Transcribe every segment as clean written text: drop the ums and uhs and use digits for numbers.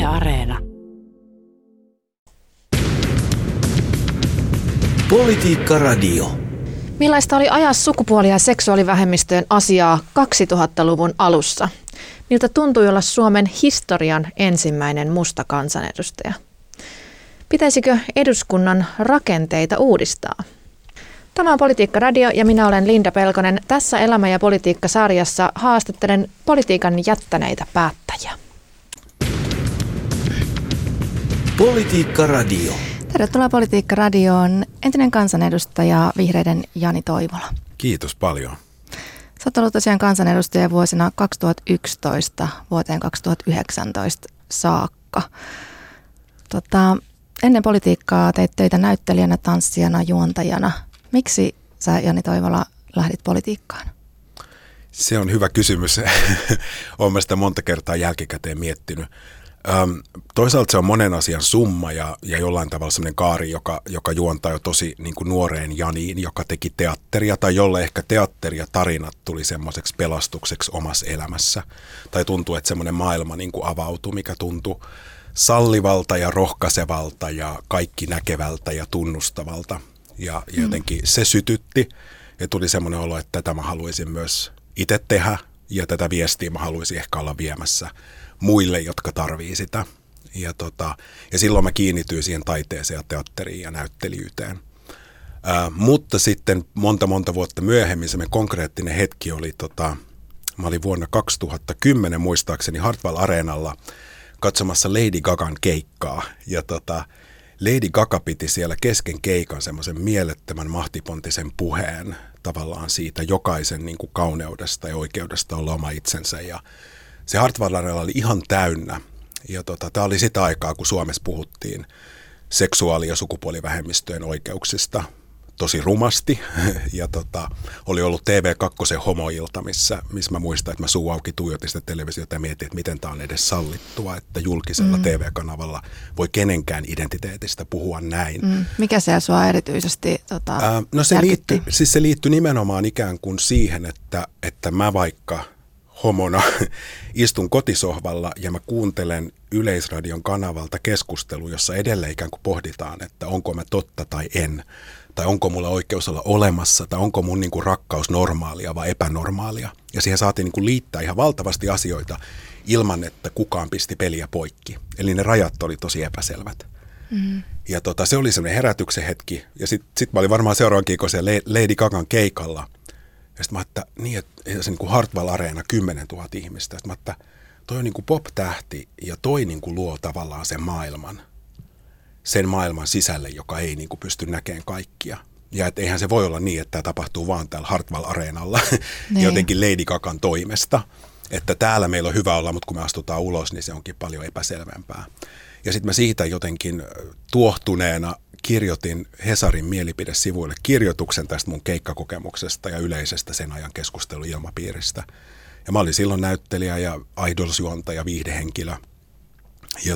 Areena. Politiikka Radio. Millaista oli ajaa sukupuoli- ja seksuaalivähemmistöjen asiaa 2000-luvun alussa? Miltä tuntui olla Suomen historian ensimmäinen musta kansanedustaja? Pitäisikö eduskunnan rakenteita uudistaa? Tämä on Politiikka Radio ja minä olen Linda Pelkonen. Tässä Elämä ja politiikka-sarjassa haastattelen politiikan jättäneitä päättäjiä. Politiikka Radio. Tervetuloa Politiikka Radioon entinen kansanedustaja Vihreiden Jani Toivola. Kiitos paljon. Sä oot ollut tosiaan kansanedustaja vuosina 2011 vuoteen 2019 saakka. Ennen politiikkaa teit töitä näyttelijänä, tanssijana, juontajana. Miksi sä, Jani Toivola, lähdit politiikkaan? Se on hyvä kysymys. Olen sitä monta kertaa jälkikäteen miettinyt. Toisaalta se on monen asian summa ja jollain tavalla sellainen kaari, joka juontaa jo tosi niin kuin nuoreen Janiin, joka teki teatteria tai jolle ehkä teatteri ja tarinat tuli semmoiseksi pelastukseksi omassa elämässä. Tai tuntuu, että semmoinen maailma niin kuin avautui, mikä tuntui sallivalta ja rohkaisevalta ja kaikki näkevältä ja tunnustavalta. Ja jotenkin se sytytti ja tuli semmoinen olo, että tätä mä haluaisin myös itse tehdä ja tätä viestiä mä haluaisin ehkä olla viemässä muille, jotka tarvii sitä. Ja silloin mä kiinnityin siihen taiteeseen ja teatteriin ja näyttelijyyteen. Mutta sitten monta vuotta myöhemmin semmoinen konkreettinen hetki oli, mä olin vuonna 2010 muistaakseni Hartwall Areenalla katsomassa Lady Gagan keikkaa. Ja Lady Gaga piti siellä kesken keikan semmoisen mielettömän mahtipontisen puheen tavallaan siitä jokaisen niin kuin kauneudesta ja oikeudesta olla oma itsensä. Ja se Hartwall Areena oli ihan täynnä. Ja tämä oli sitä aikaa, kun Suomessa puhuttiin seksuaali- ja sukupuolivähemmistöjen oikeuksista tosi rumasti. Ja oli ollut TV2 homoilta, missä mä muistan, että mä suu auki tuijotin sitä televisiota ja mietin, että miten tämä on edes sallittua, että julkisella TV-kanavalla voi kenenkään identiteetistä puhua näin. Mikä se sua erityisesti No se liittyi nimenomaan ikään kuin siihen, että mä vaikka homona istun kotisohvalla ja mä kuuntelen Yleisradion kanavalta keskustelua, jossa edelleen ikään kuin pohditaan, että onko mä totta tai en, tai onko mulla oikeus olla olemassa, tai onko mun niin kuin rakkaus normaalia vai epänormaalia. Ja siihen saatiin niin kuin liittää ihan valtavasti asioita ilman, että kukaan pisti peliä poikki. Eli ne rajat oli tosi epäselvät. Ja se oli semmoinen herätyksen hetki. Ja sit mä olin varmaan seuraavan kiikon siellä Lady Gagan keikalla. Ja sitten mä että se niin kuin Hartwall Areena 10 000 ihmistä. Sitten mä että toi on niin kuin pop-tähti ja toi niin kuin luo tavallaan sen maailman sisälle, joka ei niin kuin pysty näkemään kaikkia. Ja et eihän se voi olla niin, että tämä tapahtuu vaan täällä Hartwall Areenalla jotenkin Lady Gagan toimesta. Että täällä meillä on hyvä olla, mutta kun me astutaan ulos, niin se onkin paljon epäselvempää. Ja sitten mä siitä jotenkin tuohtuneena kirjoitin Hesarin mielipidesivuille kirjoituksen tästä mun keikkakokemuksesta ja yleisestä sen ajan keskusteluilmapiiristä. Ja mä olin silloin näyttelijä ja Idols-juontaja, viihdehenkilö. Ja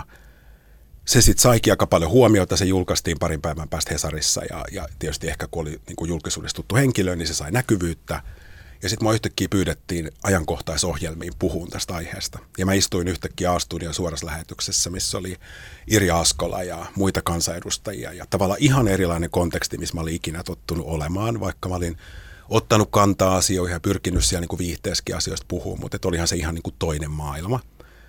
se sitten saikin aika paljon huomiota, se julkaistiin parin päivän päästä Hesarissa ja tietysti ehkä kun oli niin kuin julkisuudessa tuttu henkilö, niin se sai näkyvyyttä. Ja sitten mua yhtäkkiä pyydettiin ajankohtaisohjelmiin puhumaan tästä aiheesta. Ja mä istuin yhtäkkiä A-studion suorassa lähetyksessä, missä oli Irja Askola ja muita kansanedustajia. Ja tavallaan ihan erilainen konteksti, missä mä olin ikinä tottunut olemaan, vaikka mä olin ottanut kantaa asioihin ja pyrkinyt siellä niin kuin viihteessäkin asioista puhumaan, mutta olihan se ihan niin kuin toinen maailma.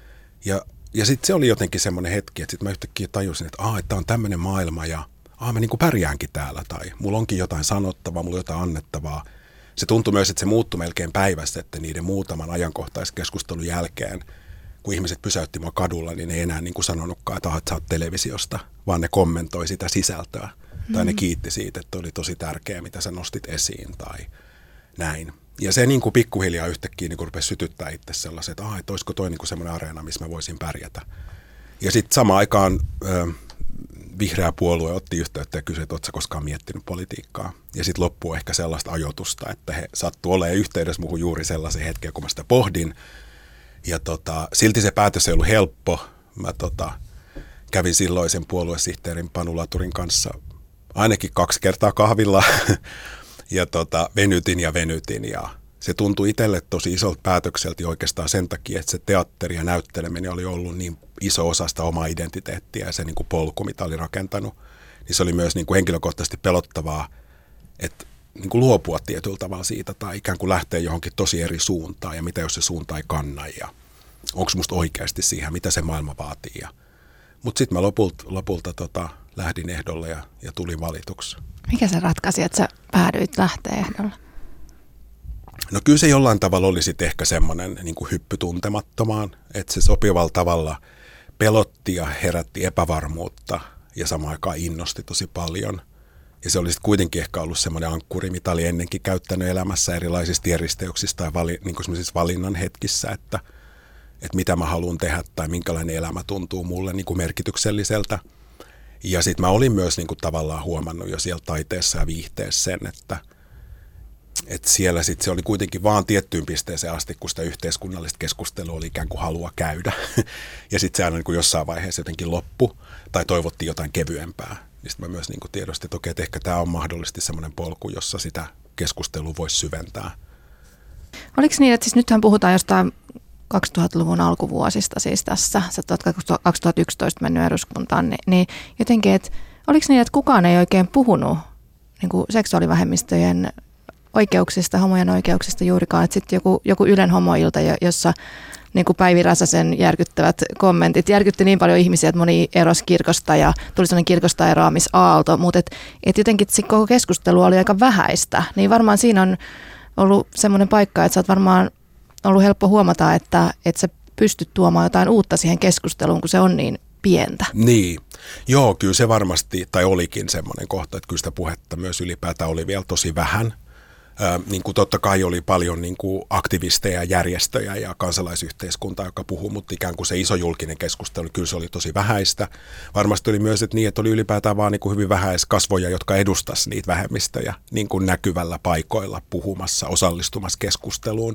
Ja sitten se oli jotenkin semmoinen hetki, että sitten mä yhtäkkiä tajusin, että tämä on tämmöinen maailma ja mä niin kuin pärjäänkin täällä tai mulla onkin jotain sanottavaa, mulla on jotain annettavaa. Se tuntui myös, että se muuttui melkein päivässä, että niiden muutaman ajankohtaiskeskustelun jälkeen, kun ihmiset pysäytti mua kadulla, niin ne ei enää niin kuin sanonutkaan, että sä oot televisiosta, vaan ne kommentoi sitä sisältöä. Tai ne kiitti siitä, että oli tosi tärkeää, mitä sä nostit esiin tai näin. Ja se niin kuin pikkuhiljaa yhtäkkiä niin kuin rupesi sytyttää itse sellaiset, että olisiko toi niin kuin semmoinen areena, missä mä voisin pärjätä. Ja sitten samaan aikaan vihreä puolue otti yhteyttä ja kysyi, että ootko sä koskaan miettinyt politiikkaa. Ja sitten loppuu ehkä sellaista ajoitusta, että he sattuu olemaan yhteydessä muuhun juuri sellaisen hetken, kun mä sitä pohdin. Ja silti se päätös ei ollut helppo. Mä kävin silloisen puoluesihteerin Panu Laturin kanssa ainakin 2 kertaa kahvilla ja venytin ja se tuntui itselle tosi isolta päätökseltä oikeastaan sen takia, että se teatteri ja näytteleminen oli ollut niin iso osa sitä omaa identiteettiä ja se niin kuin polku, mitä oli rakentanut, niin se oli myös niin kuin henkilökohtaisesti pelottavaa, että niin kuin luopua tietyllä tavalla siitä tai ikään kuin lähteä johonkin tosi eri suuntaan ja mitä jos se suunta ei kanna ja onko musta oikeasti siihen, mitä se maailma vaatii. Mutta sitten mä lopulta lähdin ehdolle ja tulin valituksi. Mikä se ratkaisi, että sä päädyit lähteä ehdolle? No kyllä se jollain tavalla oli sitten ehkä semmoinen niin kuin hyppy tuntemattomaan, että se sopivalla tavalla pelotti ja herätti epävarmuutta ja samaan aikaan innosti tosi paljon. Ja se oli sitten kuitenkin ehkä ollut semmoinen ankkuri, mitä oli ennenkin käyttänyt elämässä erilaisissa tienristeyksissä tai niin kuin valinnan hetkissä, että mitä mä haluan tehdä tai minkälainen elämä tuntuu mulle niin kuin merkitykselliseltä. Ja sitten mä olin myös niin kuin tavallaan huomannut jo siellä taiteessa ja viihteessä sen, että siellä sitten se oli kuitenkin vaan tiettyyn pisteeseen asti, kun sitä yhteiskunnallista keskustelua oli ikään kuin halua käydä. Ja sitten se aina niin kuin jossain vaiheessa jotenkin loppu tai toivottiin jotain kevyempää. Niin sitten mä myös niin kuin tiedostin, että okei, että ehkä tämä on mahdollisesti semmoinen polku, jossa sitä keskustelua voisi syventää. Oliko niin, että siis nythän puhutaan jostain 2000-luvun alkuvuosista siis tässä, sä oot 2011 mennyt eduskuntaan, niin jotenkin, että oliko niin, että kukaan ei oikein puhunut niin kuin seksuaalivähemmistöjen oikeuksista, homojen oikeuksista juurikaan, että sitten joku Ylen homoilta, jossa niin kuin Päivi Räsäsen järkyttävät kommentit järkytti niin paljon ihmisiä, että moni erosi kirkosta ja tuli sellainen kirkosta eroamisaalto, mutta et jotenkin se koko keskustelu oli aika vähäistä, niin varmaan siinä on ollut semmoinen paikka, että sä oot varmaan ollut helppo huomata, että sä pystyt tuomaan jotain uutta siihen keskusteluun, kun se on niin pientä. Niin, joo, kyllä se varmasti, tai olikin semmoinen kohta, että kyllä sitä puhetta myös ylipäätään oli vielä tosi vähän. Niin kuin totta kai oli paljon niin kuin aktivisteja, järjestöjä ja kansalaisyhteiskuntaa, joka puhui, mutta ikään kuin se iso julkinen keskustelu, kyllä se oli tosi vähäistä. Varmasti oli myös, että oli ylipäätään vaan niin kuin hyvin vähäiskasvoja, jotka edustasivat niitä vähemmistöjä niin kuin näkyvällä paikoilla puhumassa, osallistumassa keskusteluun.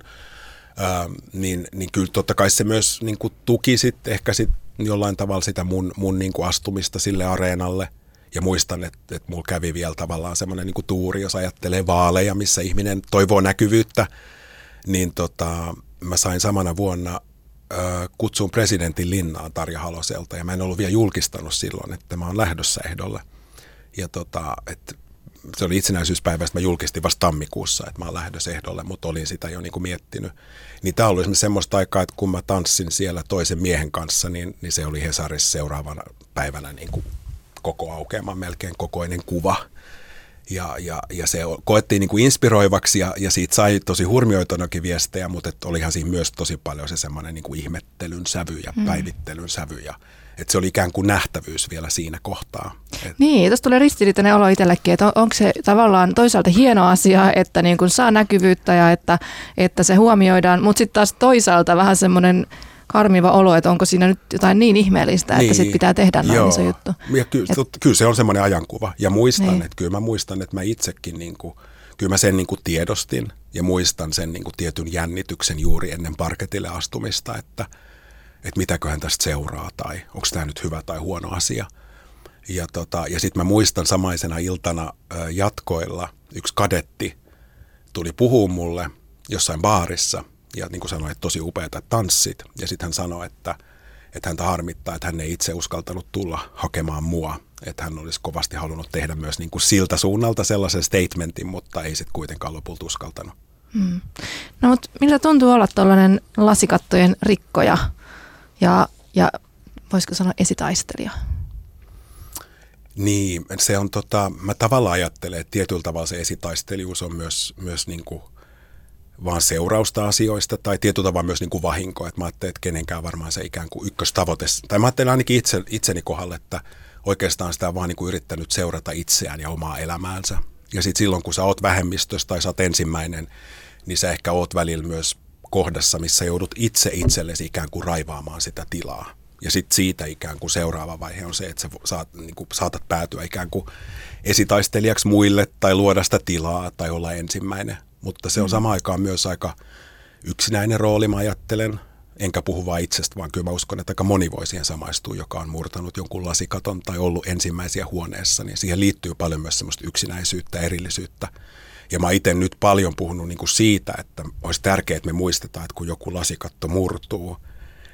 Niin kyllä totta kai se myös niin kuin tuki sitten ehkä sit jollain tavalla sitä mun niin kuin astumista sille areenalle. Ja muistan, että mulla kävi vielä tavallaan semmoinen niin kuin tuuri, jos ajattelee vaaleja, missä ihminen toivoo näkyvyyttä, niin mä sain samana vuonna kutsun presidentin linnaan Tarja Haloselta, ja mä en ollut vielä julkistanut silloin, että mä oon lähdössä ehdolle. Ja että se oli itsenäisyyspäivästä, mä julkistin vasta tammikuussa, että mä oon lähdössä ehdolle, mutta olin sitä jo niin kuin miettinyt. Niin tää oli esimerkiksi semmoista aikaa, että kun mä tanssin siellä toisen miehen kanssa, niin se oli Hesarissa seuraavana päivänä niin kuin koko aukeaman melkein kokoinen kuva. Ja se koettiin niin kuin inspiroivaksi ja siitä sai tosi hurmioitunakin viestejä, mutta olihan siinä myös tosi paljon se semmoinen niin kuin ihmettelyn sävy ja päivittelyn sävy. Että se oli ikään kuin nähtävyys vielä siinä kohtaa. Niin, tuossa tulee ristiriitainen olo itsellekin, että onko se tavallaan toisaalta hieno asia, että niin kuin saa näkyvyyttä ja että se huomioidaan, mutta sitten taas toisaalta vähän semmoinen karmiva olo, että onko siinä nyt jotain niin ihmeellistä, että sit pitää tehdä näin iso juttu. Ja kyllä se on semmoinen ajankuva. Ja muistan, että kyllä mä muistan, että mä itsekin, niin kuin, kyllä mä sen niin kuin tiedostin ja muistan sen niin kuin tietyn jännityksen juuri ennen parketille astumista, että mitäköhän tästä seuraa tai onko tämä nyt hyvä tai huono asia. Ja sitten mä muistan samaisena iltana jatkoilla yksi kadetti tuli puhua mulle jossain baarissa. Ja niin kuin sanoin, että tosi upeata tanssit. Ja sitten hän sanoi, että häntä harmittaa, että hän ei itse uskaltanut tulla hakemaan mua. Että hän olisi kovasti halunnut tehdä myös niin kuin siltä suunnalta sellaisen statementin, mutta ei sitten kuitenkaan lopulta uskaltanut. No mutta miltä tuntuu olla tuollainen lasikattojen rikkoja ja voisiko sanoa esitaistelija? Niin, se on mä tavallaan ajattelen, että tietyllä tavalla se esitaistelijuus on myös niin kuin vaan seurausta asioista tai tietyllä tavalla myös niin kuin vahinko. Että mä ajattelen, että kenenkään varmaan se ikään kuin ykköstavoite. Tai mä ajattelen ainakin itseni kohdalla, että oikeastaan sitä on vaan niin kuin yrittänyt seurata itseään ja omaa elämäänsä. Ja sitten silloin, kun sä oot vähemmistössä tai sä oot ensimmäinen, niin sä ehkä oot välillä myös kohdassa, missä joudut itse itsellesi ikään kuin raivaamaan sitä tilaa. Ja sitten siitä ikään kuin seuraava vaihe on se, että sä saatat päätyä ikään kuin esitaistelijaksi muille tai luoda sitä tilaa tai olla ensimmäinen. Mutta se on samaan aikaan myös aika yksinäinen rooli, mä ajattelen. Enkä puhu vain itsestä, vaan kyllä mä uskon, että aika moni voi siihen samaistua, joka on murtanut jonkun lasikaton tai ollut ensimmäisiä huoneessa. Niin siihen liittyy paljon myös semmoista yksinäisyyttä, erillisyyttä. Ja mä itse nyt paljon puhunut niin kuin siitä, että olisi tärkeää, että me muistetaan, että kun joku lasikatto murtuu,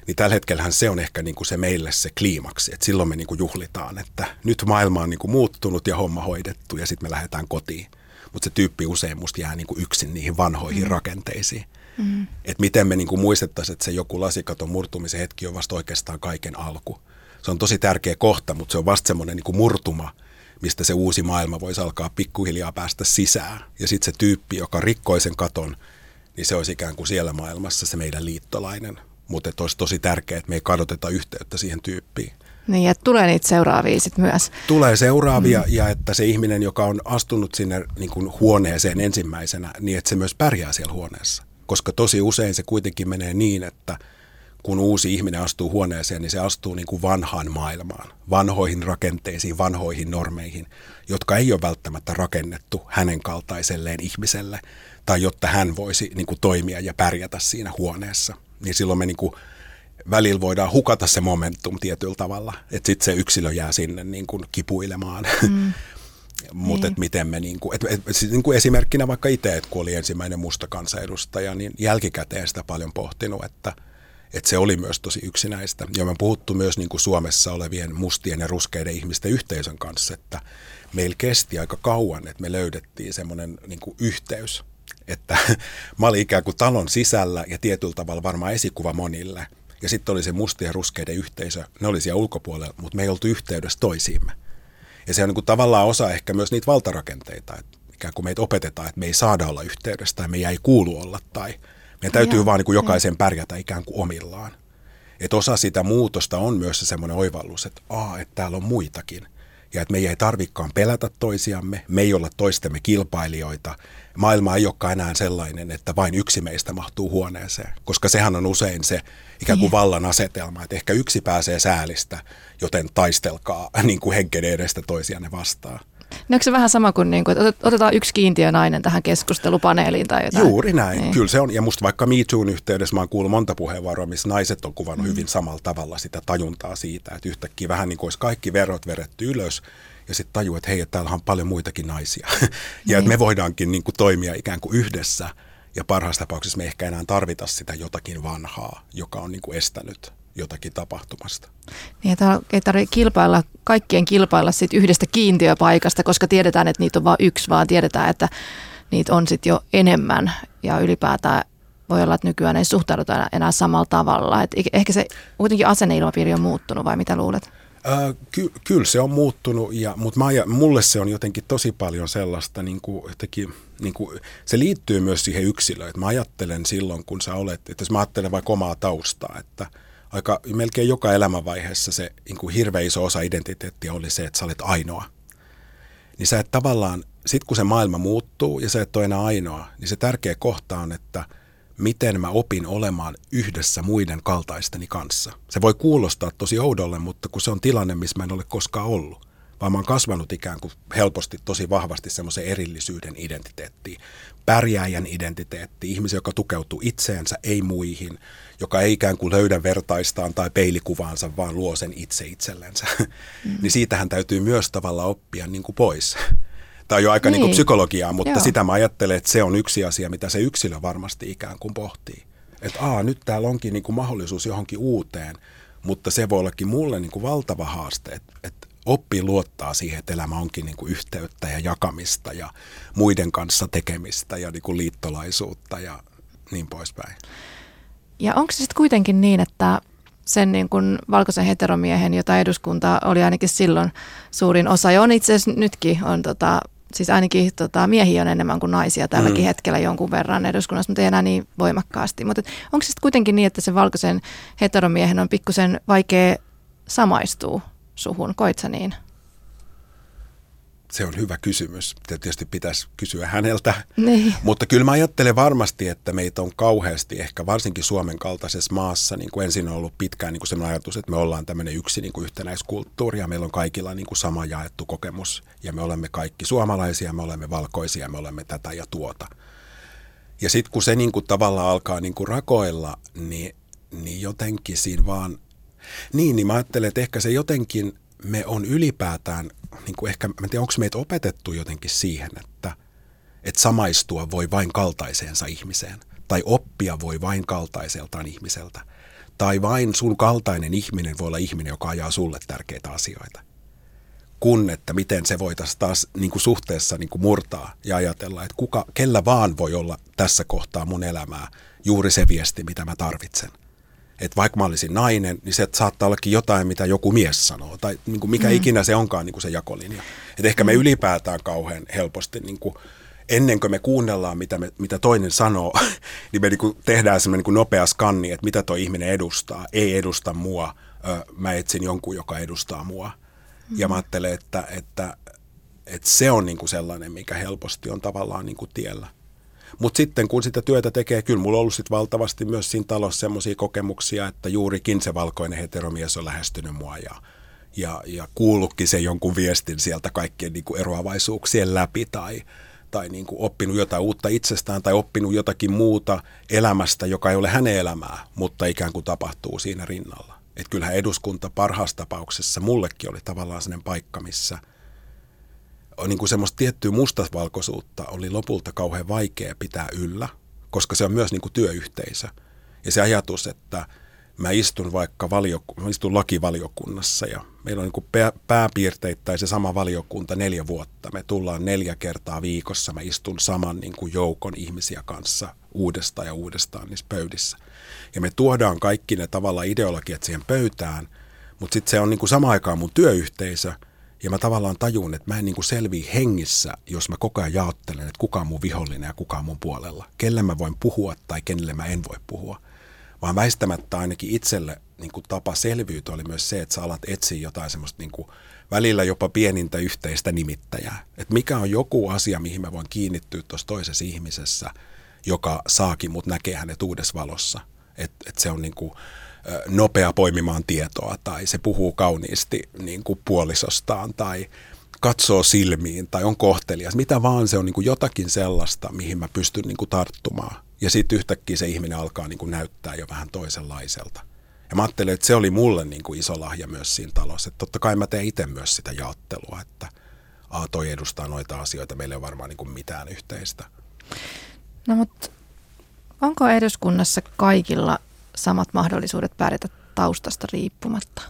niin tällä hetkellähän se on ehkä niin kuin se meille se kliimaksi, että silloin me niin kuin juhlitaan, että nyt maailma on niin kuin muuttunut ja homma hoidettu ja sitten me lähdetään kotiin. Mutta se tyyppi usein musta jää niin kuin yksin niihin vanhoihin rakenteisiin. Että miten me niin kuin muistettaisiin, että se joku lasikaton murtumisen hetki on vasta oikeastaan kaiken alku. Se on tosi tärkeä kohta, mutta se on vasta semmoinen niin kuin murtuma, mistä se uusi maailma voisi alkaa pikkuhiljaa päästä sisään. Ja sitten se tyyppi, joka rikkoi sen katon, niin se olisi ikään kuin siellä maailmassa se meidän liittolainen. Mutta olisi tosi tärkeää, että me ei kadoteta yhteyttä siihen tyyppiin. Niin, että tulee niitä seuraavia sitten myös. Tulee seuraavia ja että se ihminen, joka on astunut sinne niin kuin huoneeseen ensimmäisenä, niin että se myös pärjää siellä huoneessa. Koska tosi usein se kuitenkin menee niin, että kun uusi ihminen astuu huoneeseen, niin se astuu niin kuin vanhaan maailmaan, vanhoihin rakenteisiin, vanhoihin normeihin, jotka ei ole välttämättä rakennettu hänen kaltaiselleen ihmiselle, tai jotta hän voisi niin kuin toimia ja pärjätä siinä huoneessa. Niin silloin me niin kuin välillä voidaan hukata se momentum tietyllä tavalla, että sitten se yksilö jää sinne niin kuin kipuilemaan. Mutta niin. Miten me, niin kuin esimerkkinä vaikka itse, että kun oli ensimmäinen musta kansanedustaja, niin jälkikäteen sitä paljon pohtinut, että se oli myös tosi yksinäistä. Ja me on puhuttu myös niin kuin Suomessa olevien mustien ja ruskeiden ihmisten yhteisön kanssa, että meillä kesti aika kauan, että me löydettiin semmoinen niin kuin yhteys, että mä olin ikään kuin talon sisällä ja tietyllä tavalla varmaan esikuva monille. Ja sitten oli se mustien ja ruskeiden yhteisö, ne oli siellä ulkopuolella, mutta me ei oltu yhteydessä toisiimme. Ja se on niin kuin tavallaan osa ehkä myös niitä valtarakenteita, että ikään kuin meitä opetetaan, että me ei saada olla yhteydessä tai meidän ei kuulu olla tai meidän täytyy vaan niin kuin jokaisen pärjätä ikään kuin omillaan. Että osa sitä muutosta on myös se semmoinen oivallus, että täällä on muitakin. Ja että meidän ei tarvitsekaan pelätä toisiamme, me ei olla toistemme kilpailijoita. Maailma ei olekaan enää sellainen, että vain yksi meistä mahtuu huoneeseen, koska sehän on usein se ikään kuin vallan asetelma, että ehkä yksi pääsee säälistä, joten taistelkaa niin kuin henken edestä toisianne vastaan. No onko se vähän sama kuin, että otetaan yksi kiintiönainen tähän keskustelupaneeliin tai jotain? Juuri näin, niin. Kyllä se on. Ja musta vaikka Me Toon yhteydessä mä oon kuullut monta puheenvuoroa, missä naiset on kuvannut hyvin samalla tavalla sitä tajuntaa siitä, että yhtäkkiä vähän niin kuin olisi kaikki verot vedetty ylös ja sitten tajuu, että hei, että täällä on paljon muitakin naisia. Ja että me voidaankin niin kuin toimia ikään kuin yhdessä ja parhaassa tapauksessa me ehkä enää tarvita sitä jotakin vanhaa, joka on niin kuin estänyt jotakin tapahtumasta. Niin, ei tarvitse kaikkien kilpailla siitä yhdestä kiintiöpaikasta, koska tiedetään, että niitä on vain yksi, vaan tiedetään, että niitä on sitten jo enemmän. Ja ylipäätään voi olla, että nykyään ei suhtauduta enää samalla tavalla. Et ehkä se kuitenkin asenneilmapiiri on muuttunut, vai mitä luulet? Kyllä se on muuttunut, mutta mulle se on jotenkin tosi paljon sellaista, se liittyy myös siihen yksilöön. Mä ajattelen silloin, kun sä olet, että jos mä ajattelen vaikka omaa taustaa, että melkein joka elämänvaiheessa se niin kuin hirveän iso osa identiteettiä oli se, että sä olet ainoa. Niin sä et tavallaan, sit kun se maailma muuttuu ja sä et ole enää ainoa, niin se tärkeä kohta on, että miten mä opin olemaan yhdessä muiden kaltaisteni kanssa. Se voi kuulostaa tosi oudolle, mutta kun se on tilanne, missä mä en ole koskaan ollut, vaan mä oon kasvanut ikään kuin helposti tosi vahvasti semmoisen erillisyyden identiteettiin. Pärjääjän identiteetti, ihmisen, joka tukeutuu itseensä, ei muihin, joka ei ikään kuin löydä vertaistaan tai peilikuvaansa, vaan luo sen itse itsellensä. Niin siitähän täytyy myös tavallaan oppia niin kuin pois. Tämä on jo aika niin kuin psykologiaa, mutta sitä mä ajattelen, että se on yksi asia, mitä se yksilö varmasti ikään kuin pohtii. Että nyt täällä onkin niin kuin mahdollisuus johonkin uuteen, mutta se voi ollakin mulle niin kuin valtava haaste, että oppii luottaa siihen, että elämä onkin niin kuin yhteyttä ja jakamista ja muiden kanssa tekemistä ja niin kuin liittolaisuutta ja niin poispäin. Ja onko se sitten kuitenkin niin, että sen niin kuin valkoisen heteromiehen, jota eduskunta oli ainakin silloin suurin osa, ja on itse asiassa nytkin, on siis ainakin miehiä on enemmän kuin naisia tälläkin hetkellä jonkun verran eduskunnassa, mutta ei enää niin voimakkaasti. Mutta onko se sitten kuitenkin niin, että se valkoisen heteromiehen on pikkusen vaikea samaistua suhun? Koit sä niin? Se on hyvä kysymys. Tietysti pitäisi kysyä häneltä. Niin. Mutta kyllä mä ajattelen varmasti, että meitä on kauheasti, ehkä varsinkin Suomen kaltaisessa maassa, niin kuin ensin on ollut pitkään niin kuin sellainen ajatus, että me ollaan tämmöinen yksi niin kuin yhtenäiskulttuuri ja meillä on kaikilla niin kuin sama jaettu kokemus ja me olemme kaikki suomalaisia, me olemme valkoisia, me olemme tätä ja tuota. Ja sitten kun se niin kuin tavallaan alkaa niin kuin rakoilla, niin jotenkin siinä vaan, niin mä ajattelen, että ehkä se jotenkin me on ylipäätään, niin kuin ehkä, mä en tiedä, onko meitä opetettu jotenkin siihen, että samaistua voi vain kaltaiseensa ihmiseen, tai oppia voi vain kaltaiseltaan ihmiseltä, tai vain sun kaltainen ihminen voi olla ihminen, joka ajaa sulle tärkeitä asioita. Kun, että miten se voitaisiin taas niin kuin suhteessa niin kuin murtaa ja ajatella, että kellä vaan voi olla tässä kohtaa mun elämää juuri se viesti, mitä mä tarvitsen. Että vaikka mä olisin nainen, niin se saattaa ollakin jotain, mitä joku mies sanoo, tai niin kuin mikä ikinä se onkaan niin kuin se jakolinja. Että ehkä me ylipäätään kauhean helposti, niin kuin, ennen kuin me kuunnellaan, mitä toinen sanoo, niin me niin kuin tehdään semmoinen niin kuin nopea skanni, että mitä toi ihminen edustaa. Ei edusta mua, mä etsin jonkun, joka edustaa mua. Ja mä ajattelen, että se on niin kuin sellainen, mikä helposti on tavallaan niin kuin tiellä. Mutta sitten kun sitä työtä tekee, kyllä mulla on ollut sit valtavasti myös siinä talossa semmoisia kokemuksia, että juurikin se valkoinen heteromies on lähestynyt mua ja kuullutkin sen jonkun viestin sieltä kaikkien niin kuin eroavaisuuksien läpi tai niin kuin oppinut jotain uutta itsestään tai oppinut jotakin muuta elämästä, joka ei ole hänen elämää, mutta ikään kuin tapahtuu siinä rinnalla. Että kyllähän eduskunta parhaassa tapauksessa mullekin oli tavallaan sellainen paikka, missä niin kuin semmoista tiettyä mustasvalkoisuutta oli lopulta kauhean vaikea pitää yllä, koska se on myös niin kuin työyhteisö. Ja se ajatus, että mä istun vaikka lakivaliokunnassa ja meillä on niin kuin pääpiirteittäin se sama valiokunta 4 vuotta. Me tullaan 4 kertaa viikossa, mä istun saman niin kuin joukon ihmisiä kanssa uudestaan ja uudestaan niissä pöydissä. Ja me tuodaan kaikki ne tavallaan ideologiat siihen pöytään, mutta sitten se on niin kuin samaan aikaan mun työyhteisö. Ja mä tavallaan tajun, että mä en niin kuin selviä hengissä, jos mä koko ajan jaottelen, että kuka on mun vihollinen ja kuka on mun puolella. Kelle mä voin puhua tai kenelle mä en voi puhua. Vaan väistämättä ainakin itselle niin kuin tapa selviytyä oli myös se, että sä alat etsiä jotain semmoista niin kuin välillä jopa pienintä yhteistä nimittäjää. Että mikä on joku asia, mihin mä voin kiinnittyä tuossa toisessa ihmisessä, joka saakin mut näkee hänet uudessa valossa. Että se on niin kuin nopea poimimaan tietoa tai se puhuu kauniisti niin kuin puolisostaan tai katsoo silmiin tai on kohtelias. Mitä vaan se on niin kuin jotakin sellaista, mihin mä pystyn niin kuin tarttumaan. Ja sitten yhtäkkiä se ihminen alkaa niin kuin näyttää jo vähän toisenlaiselta. Ja mä ajattelen, että se oli mulle niin kuin iso lahja myös siinä talossa. Että totta kai mä teen itse myös sitä jaottelua, että toi edustaa noita asioita, meillä ei ole varmaan niin kuin mitään yhteistä. No mutta onko eduskunnassa kaikilla samat mahdollisuudet pärjätä taustasta riippumatta?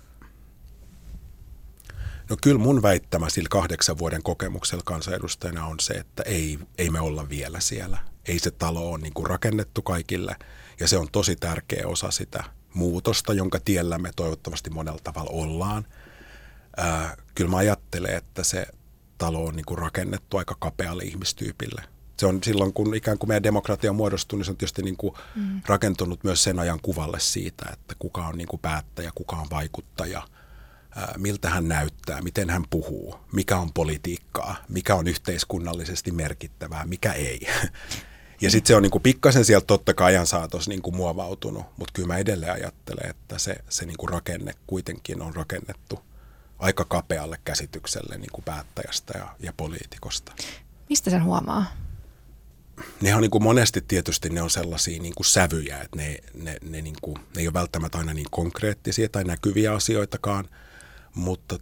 No kyllä mun väittämä sillä 8 vuoden kokemuksella kansanedustajana on se, että ei me olla vielä siellä. Ei se talo ole niin kuin rakennettu kaikille ja se on tosi tärkeä osa sitä muutosta, jonka tiellä me toivottavasti monella tavalla ollaan. Kyllä mä ajattelen, että se talo on niin kuin rakennettu aika kapealle ihmistyypille. Se on silloin, kun ikään kuin meidän demokratia on muodostunut, niin se on tietysti niin kuin rakentunut myös sen ajan kuvalle siitä, että kuka on niin kuin päättäjä, kuka on vaikuttaja, miltä hän näyttää, miten hän puhuu, mikä on politiikkaa, mikä on yhteiskunnallisesti merkittävää, mikä ei. Ja sitten se on niin kuin pikkasen sieltä totta kai ajan saatossa niin kuin muovautunut, mutta kyllä mä edelleen ajattelen, että se niin kuin rakenne kuitenkin on rakennettu aika kapealle käsitykselle niin kuin päättäjästä ja poliitikosta. Mistä sen huomaa? Ne on niin kuin monesti tietysti ne on sellaisia niin kuin sävyjä, että ne ei ole välttämättä aina niin konkreettisia tai näkyviä asioitakaan, mutta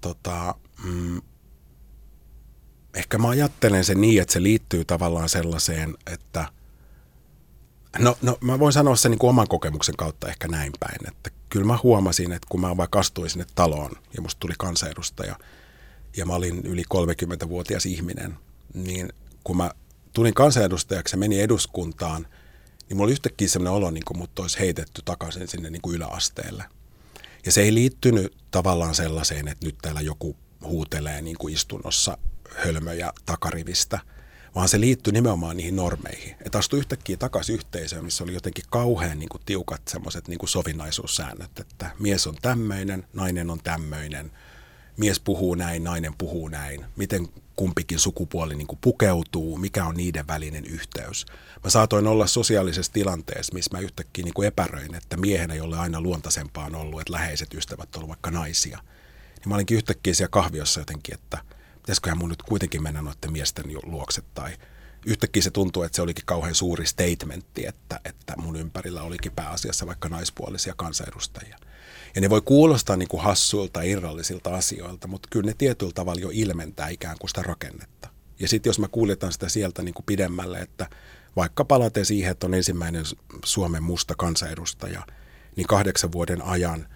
ehkä mä ajattelen sen niin, että se liittyy tavallaan sellaiseen, että no mä voin sanoa sen niin kuin oman kokemuksen kautta ehkä näin päin, että kyllä mä huomasin, että kun mä vaikka astuin sinne taloon ja musta tuli kansanedustaja ja mä olin yli 30-vuotias ihminen, niin kun mä tulin kansanedustajaksi ja menin eduskuntaan, niin mulla oli yhtäkkiä sellainen olo, niin kuin mut olisi heitetty takaisin sinne niin kuin yläasteelle. Ja se ei liittynyt tavallaan sellaiseen, että nyt täällä joku huutelee niin kuin istunnossa hölmöjä takarivistä, vaan se liittyi nimenomaan niihin normeihin. Että astui yhtäkkiä takaisin yhteisöön, missä oli jotenkin kauhean niin kuin tiukat semmoiset niin kuin sovinnaisuussäännöt, että mies on tämmöinen, nainen on tämmöinen, mies puhuu näin, nainen puhuu näin, miten kumpikin sukupuoli niin kuin pukeutuu, mikä on niiden välinen yhteys. Mä saatoin olla sosiaalisessa tilanteessa, missä mä yhtäkkiä niin kuin epäröin, että miehenä, jolle aina luontaisempaa on ollut, että läheiset ystävät on ollut vaikka naisia. Niin mä olinkin yhtäkkiä siellä kahviossa jotenkin, että pitäisiköhän mun nyt kuitenkin mennä noiden miesten luokse. Tai yhtäkkiä se tuntuu, että se olikin kauhean suuri statementti, että mun ympärillä olikin pääasiassa vaikka naispuolisia kansanedustajia. Ja ne voi kuulostaa niin kuin hassuilta, irrallisilta asioilta, mutta kyllä ne tietyllä tavalla jo ilmentää ikään kuin sitä rakennetta. Ja sitten jos mä kuljetan sitä sieltä niin kuin pidemmälle, että vaikka palaten siihen, että on ensimmäinen Suomen musta kansanedustaja, niin 8 vuoden ajan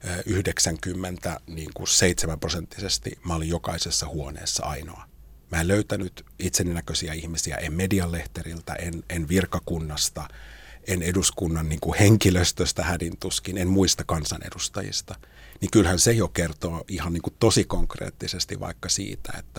97% mä olin jokaisessa huoneessa ainoa. Mä en löytänyt itseni näköisiä ihmisiä, en medianlehteriltä, en virkakunnasta, en eduskunnan niin kuin henkilöstöstä hädintuskin, en muista kansanedustajista. Niin kyllähän se jo kertoo ihan niin kuin tosi konkreettisesti vaikka siitä, että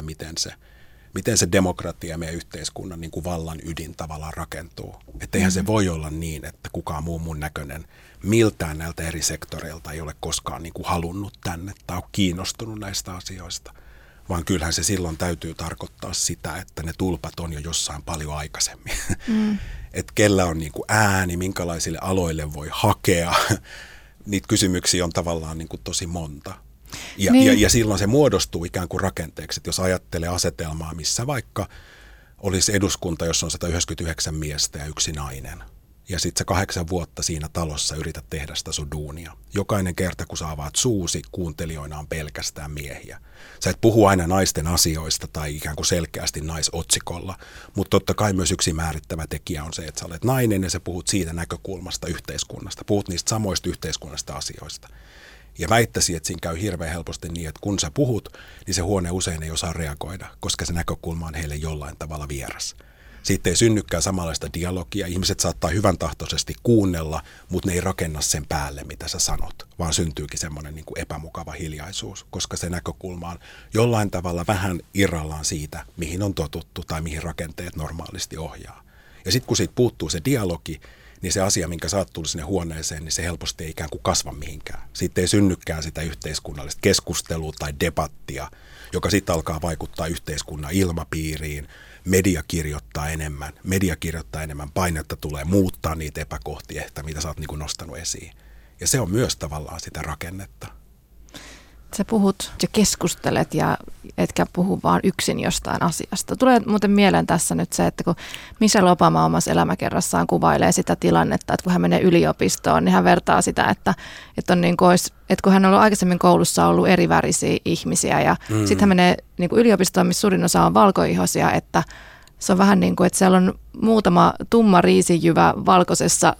miten se demokratia meidän yhteiskunnan niin kuin vallan ydin tavallaan rakentuu. Että eihän se voi olla niin, että kukaan muu mun näköinen miltään näiltä eri sektoreilta ei ole koskaan niin kuin halunnut tänne tai ole kiinnostunut näistä asioista. Vaan kyllähän se silloin täytyy tarkoittaa sitä, että ne tulpat on jo jossain paljon aikaisemmin. Että kellä on niin kuin ääni, minkälaisille aloille voi hakea. Niitä kysymyksiä on tavallaan niin kuin tosi monta. Ja silloin se muodostuu ikään kuin rakenteeksi, että jos ajattelee asetelmaa, missä vaikka olisi eduskunta, jossa on 199 miestä ja 1 nainen. Ja sitten sä 8 vuotta siinä talossa yrität tehdä sitä sun duunia. Jokainen kerta, kun sä avaat suusi, kuuntelijoina on pelkästään miehiä. Sä et puhu aina naisten asioista tai ikään kuin selkeästi naisotsikolla, mutta totta kai myös yksi määrittävä tekijä on se, että sä olet nainen ja sä puhut siitä näkökulmasta yhteiskunnasta. Puhut niistä samoista yhteiskunnasta asioista. Ja väittäisin, että siinä käy hirveän helposti niin, että kun sä puhut, niin se huone usein ei osaa reagoida, koska se näkökulma on heille jollain tavalla vieras. Siitä ei synnykään samanlaista dialogia. Ihmiset saattaa hyvän tahtoisesti kuunnella, mutta ne ei rakenna sen päälle, mitä sä sanot, vaan syntyykin semmoinen niin kuin epämukava hiljaisuus, koska se näkökulma on jollain tavalla vähän irrallaan siitä, mihin on totuttu tai mihin rakenteet normaalisti ohjaa. Ja sitten kun siitä puuttuu se dialogi, niin se asia, minkä sä oot tullut sinne huoneeseen, niin se helposti ei ikään kuin kasva mihinkään. Siitä ei synnykään sitä yhteiskunnallista keskustelua tai debattia, joka sitten alkaa vaikuttaa yhteiskunnan ilmapiiriin. Media kirjoittaa enemmän, painetta tulee muuttaa niitä epäkohtia, mitä sä oot niin kuin nostanut esiin. Ja se on myös tavallaan sitä rakennetta. Sä puhut ja keskustelet ja etkä puhu vaan yksin jostain asiasta. Tulee muuten mieleen tässä nyt se, että kun Michelle Obama omassa elämäkerrassaan kuvailee sitä tilannetta, että kun hän menee yliopistoon, niin hän vertaa sitä, että on niin kuin että kun hän on ollut aikaisemmin koulussa ollut eri värisiä ihmisiä ja sitten hän menee niin kuin yliopistoon, missä suurin osa on valkoihoisia, että se on vähän niin kuin, että siellä on muutama tumma riisijyvä valkoisessa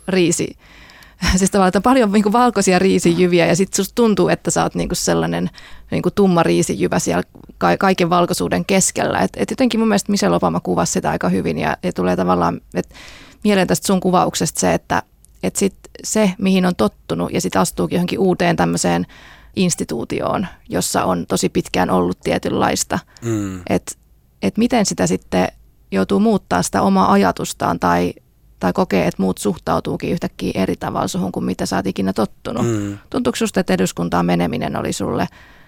siis tavallaan, että on paljon niin kuin valkoisia riisijyviä ja sitten susta tuntuu, että sä oot niin kuin sellainen niin kuin tumma riisijyvä siellä kaiken valkoisuuden keskellä. Et jotenkin mun mielestä Michelle Obama kuvasi sitä aika hyvin ja tulee tavallaan mieleen tästä sun kuvauksesta se, että sit se, mihin on tottunut ja sitten astuukin johonkin uuteen tämmöiseen instituutioon, jossa on tosi pitkään ollut tietynlaista. Että miten sitä sitten joutuu muuttaa sitä omaa ajatustaan tai kokee, että muut suhtautuukin yhtäkkiä eri tavalla suhun kuin mitä sä oot ikinä tottunut. Tuntuuko susta, että eduskuntaan meneminen oli sulle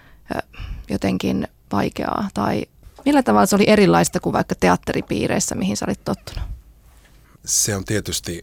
jotenkin vaikeaa? Tai millä tavalla se oli erilaista kuin vaikka teatteripiireissä, mihin sä olit tottunut? Se on tietysti,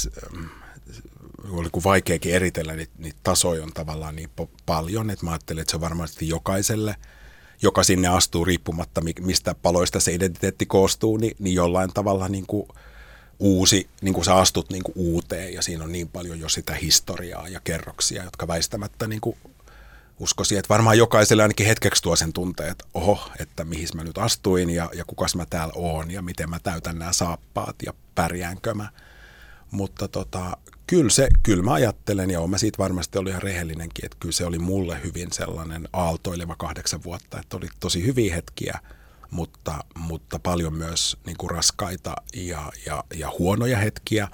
oli kuin vaikeakin eritellä, niitä tasoja on tavallaan niin paljon, että mä ajattelen, että se on varmasti jokaiselle, joka sinne astuu riippumatta, mistä paloista se identiteetti koostuu, niin jollain tavalla niin kuin uusi, niin kuin sä astut niin kuin uuteen ja siinä on niin paljon jo sitä historiaa ja kerroksia, jotka väistämättä niin kuin uskoisin, että varmaan jokaiselle ainakin hetkeksi tuo sen tunteen, että että mihin mä nyt astuin ja kukas mä täällä oon ja miten mä täytän nämä saappaat ja pärjäänkö mä. Mutta kyllä mä ajattelen ja mä siitä varmasti oli ihan rehellinenkin, että kyllä se oli mulle hyvin sellainen aaltoileva 8 vuotta, että oli tosi hyviä hetkiä. Mutta paljon myös niin kuin raskaita ja huonoja hetkiä.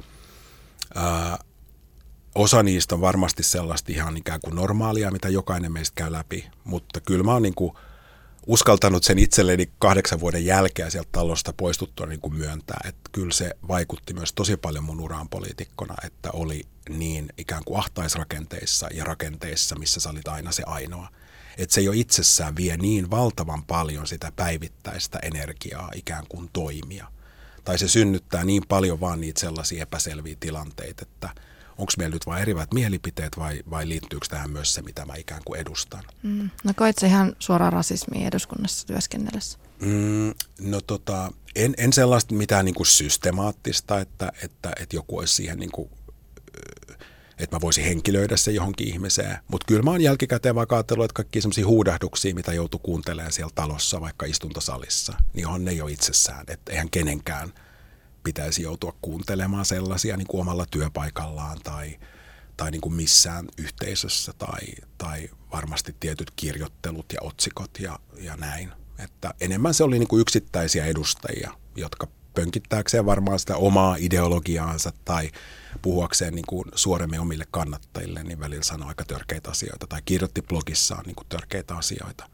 Osa niistä on varmasti sellaista ihan ikään kuin normaalia, mitä jokainen meistä käy läpi. Mutta kyllä mä oon niin kuin uskaltanut sen itselleni 8 vuoden jälkeen sieltä talosta poistuttua niin kuin myöntää. Että kyllä se vaikutti myös tosi paljon mun uraan poliitikkona, että oli niin ikään kuin ahtaisrakenteissa ja rakenteissa, missä sä olit aina se ainoa. Että se jo itsessään vie niin valtavan paljon sitä päivittäistä energiaa ikään kuin toimia. Tai se synnyttää niin paljon vaan niitä sellaisia epäselviä tilanteita, että onko meillä nyt vain erivät mielipiteet vai liittyykö tähän myös se, mitä mä ikään kuin edustan. No koit se ihan suoraan rasismia eduskunnassa työskennellessä? En sellaista mitään niin kuin systemaattista, että joku olisi siihen niin kuin että mä voisin henkilöidä se johonkin ihmiseen. Mutta kyllä mä oon jälkikäteen vaikka ajatellut, että kaikki sellaisia huudahduksia, mitä joutuu kuuntelemaan siellä talossa, vaikka istuntosalissa, niin on ne jo itsessään. Että eihän kenenkään pitäisi joutua kuuntelemaan sellaisia niin kuin omalla työpaikallaan tai niin kuin missään yhteisössä tai varmasti tietyt kirjoittelut ja otsikot ja näin. Että enemmän se oli niin kuin yksittäisiä edustajia, jotka pönkittääkseen varmaan sitä omaa ideologiaansa tai puhuakseen niin kuin suoremmin omille kannattajille, niin välillä sanoi aika törkeitä asioita tai kirjoitti blogissaan niin kuin törkeitä asioita.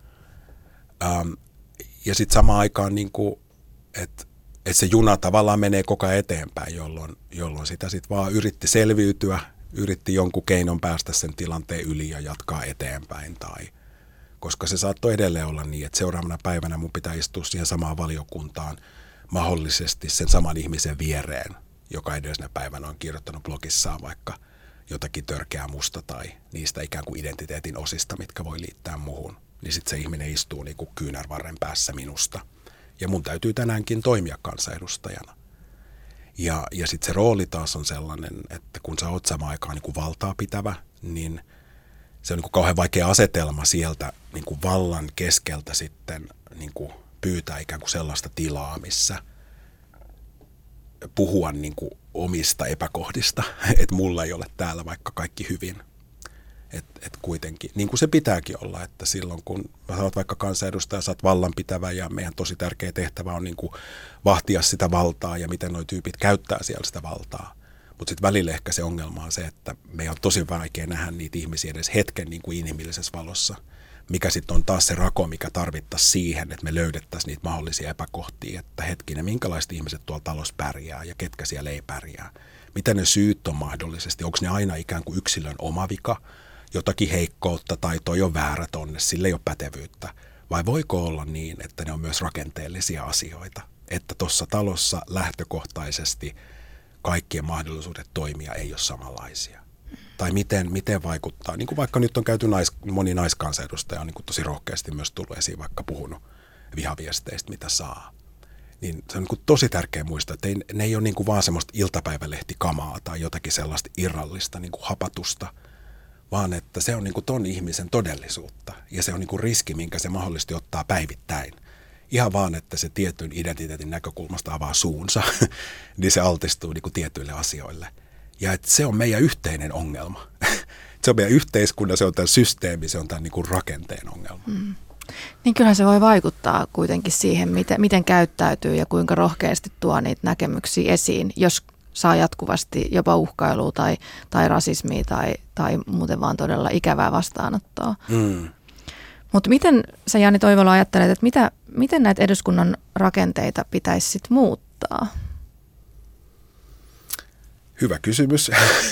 Ja sitten samaan aikaan, niin kuin, että se juna tavallaan menee koko ajan eteenpäin, jolloin sitä sitten vaan yritti selviytyä, yritti jonkun keinon päästä sen tilanteen yli ja jatkaa eteenpäin. Koska se saattoi edelleen olla niin, että seuraavana päivänä mun pitää istua siihen samaan valiokuntaan mahdollisesti sen saman ihmisen viereen, joka edellisenä päivänä on kirjoittanut blogissaan vaikka jotakin törkeää musta tai niistä ikään kuin identiteetin osista, mitkä voi liittää muhun. Niin sitten se ihminen istuu niin kuin kyynärvarren päässä minusta. Ja mun täytyy tänäänkin toimia kansanedustajana. Ja sitten se rooli taas on sellainen, että kun sä oot samaan aikaan niin kuin valtaa pitävä, niin se on niin kuin kauhean vaikea asetelma sieltä niin kuin vallan keskeltä sitten niin kuin pyytää ikään kuin sellaista tilaa, missä puhua niin kuin omista epäkohdista, että mulla ei ole täällä vaikka kaikki hyvin. Et kuitenkin, niin kuin se pitääkin olla, että silloin kun sä oot vaikka kansanedustaja, sä oot vallanpitävä ja meidän tosi tärkeä tehtävä on niin kuin vahtia sitä valtaa ja miten nuo tyypit käyttää siellä sitä valtaa. Mutta sitten välillä ehkä se ongelma on se, että meidän on tosi vaikea nähdä niitä ihmisiä edes hetken niin kuin inhimillisessä valossa, mikä sitten on taas se rako, mikä tarvittaisiin siihen, että me löydettäisiin niitä mahdollisia epäkohtia, että hetkinen, minkälaiset ihmiset tuolla talossa pärjää ja ketkä siellä ei pärjää. Mitä ne syyt on mahdollisesti, onko ne aina ikään kuin yksilön oma vika, jotakin heikkoutta tai toi on väärä tonne, sille ei ole pätevyyttä. Vai voiko olla niin, että ne on myös rakenteellisia asioita, että tuossa talossa lähtökohtaisesti kaikkien mahdollisuudet toimia ei ole samanlaisia. Tai miten vaikuttaa, niin kuin vaikka nyt on käyty moni naiskansanedustaja on niin kuin tosi rohkeasti myös tullut esiin, vaikka puhunut vihaviesteistä, mitä saa. Niin se on niin kuin tosi tärkeä muistaa, että ne ei ole niin kuin vaan semmoista iltapäivälehtikamaa tai jotakin sellaista irrallista niin kuin hapatusta, vaan että se on niin kuin ton ihmisen todellisuutta ja se on niin kuin riski, minkä se mahdollisesti ottaa päivittäin. Ihan vaan, että se tietyn identiteetin näkökulmasta avaa suunsa, niin se altistuu niin kuin tietyille asioille. Ja että se on meidän yhteinen ongelma. Se on meidän yhteiskunnan, se on tämän systeemi, se on tämän niin kuin rakenteen ongelma. Niin kyllähän se voi vaikuttaa kuitenkin siihen, miten käyttäytyy ja kuinka rohkeasti tuo niitä näkemyksiä esiin, jos saa jatkuvasti jopa uhkailua tai rasismia tai muuten vaan todella ikävää vastaanottoa. Mutta miten sä, Jani Toivola, ajattelet, että miten näitä eduskunnan rakenteita pitäisi sit muuttaa? Hyvä kysymys.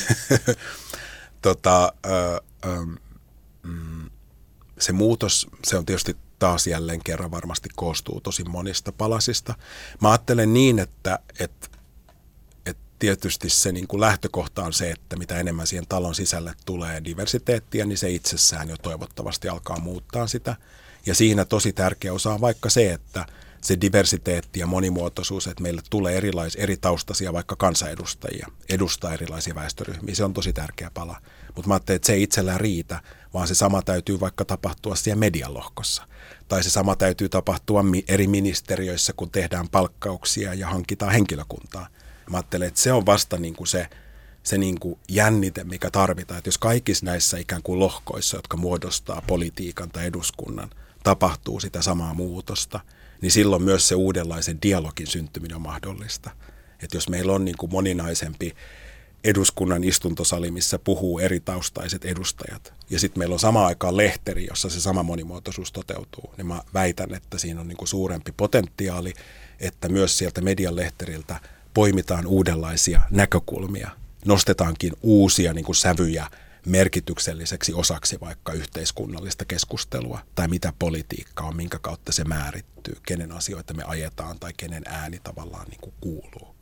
Se muutos, se on tietysti taas jälleen kerran varmasti koostuu tosi monista palasista. Mä ajattelen niin, että tietysti se niin kuin lähtökohta on se, että mitä enemmän siihen talon sisälle tulee diversiteettiä, niin se itsessään jo toivottavasti alkaa muuttaa sitä. Ja siinä tosi tärkeä osa on vaikka se, että se diversiteetti ja monimuotoisuus, että meille tulee eri taustaisia vaikka kansanedustajia, edustaa erilaisia väestöryhmiä, se on tosi tärkeä pala. Mutta mä ajattelin, että se ei itsellään riitä, vaan se sama täytyy vaikka tapahtua siellä median lohkossa. Tai se sama täytyy tapahtua eri ministeriöissä, kun tehdään palkkauksia ja hankitaan henkilökuntaa. Mä ajattelen, että se on vasta niin kuin se niin kuin jännite, mikä tarvitaan. Että jos kaikissa näissä ikään kuin lohkoissa, jotka muodostaa politiikan tai eduskunnan, tapahtuu sitä samaa muutosta, niin silloin myös se uudenlaisen dialogin syntyminen on mahdollista. Että jos meillä on niin kuin moninaisempi eduskunnan istuntosali, missä puhuu eri taustaiset edustajat, ja sitten meillä on samaan aikaan lehteri, jossa se sama monimuotoisuus toteutuu, niin mä väitän, että siinä on niin kuin suurempi potentiaali, että myös sieltä median lehteriltä poimitaan uudenlaisia näkökulmia, nostetaankin uusia niin kuin sävyjä merkitykselliseksi osaksi vaikka yhteiskunnallista keskustelua tai mitä politiikka on, minkä kautta se määrittyy, kenen asioita me ajetaan tai kenen ääni tavallaan niin kuin kuuluu.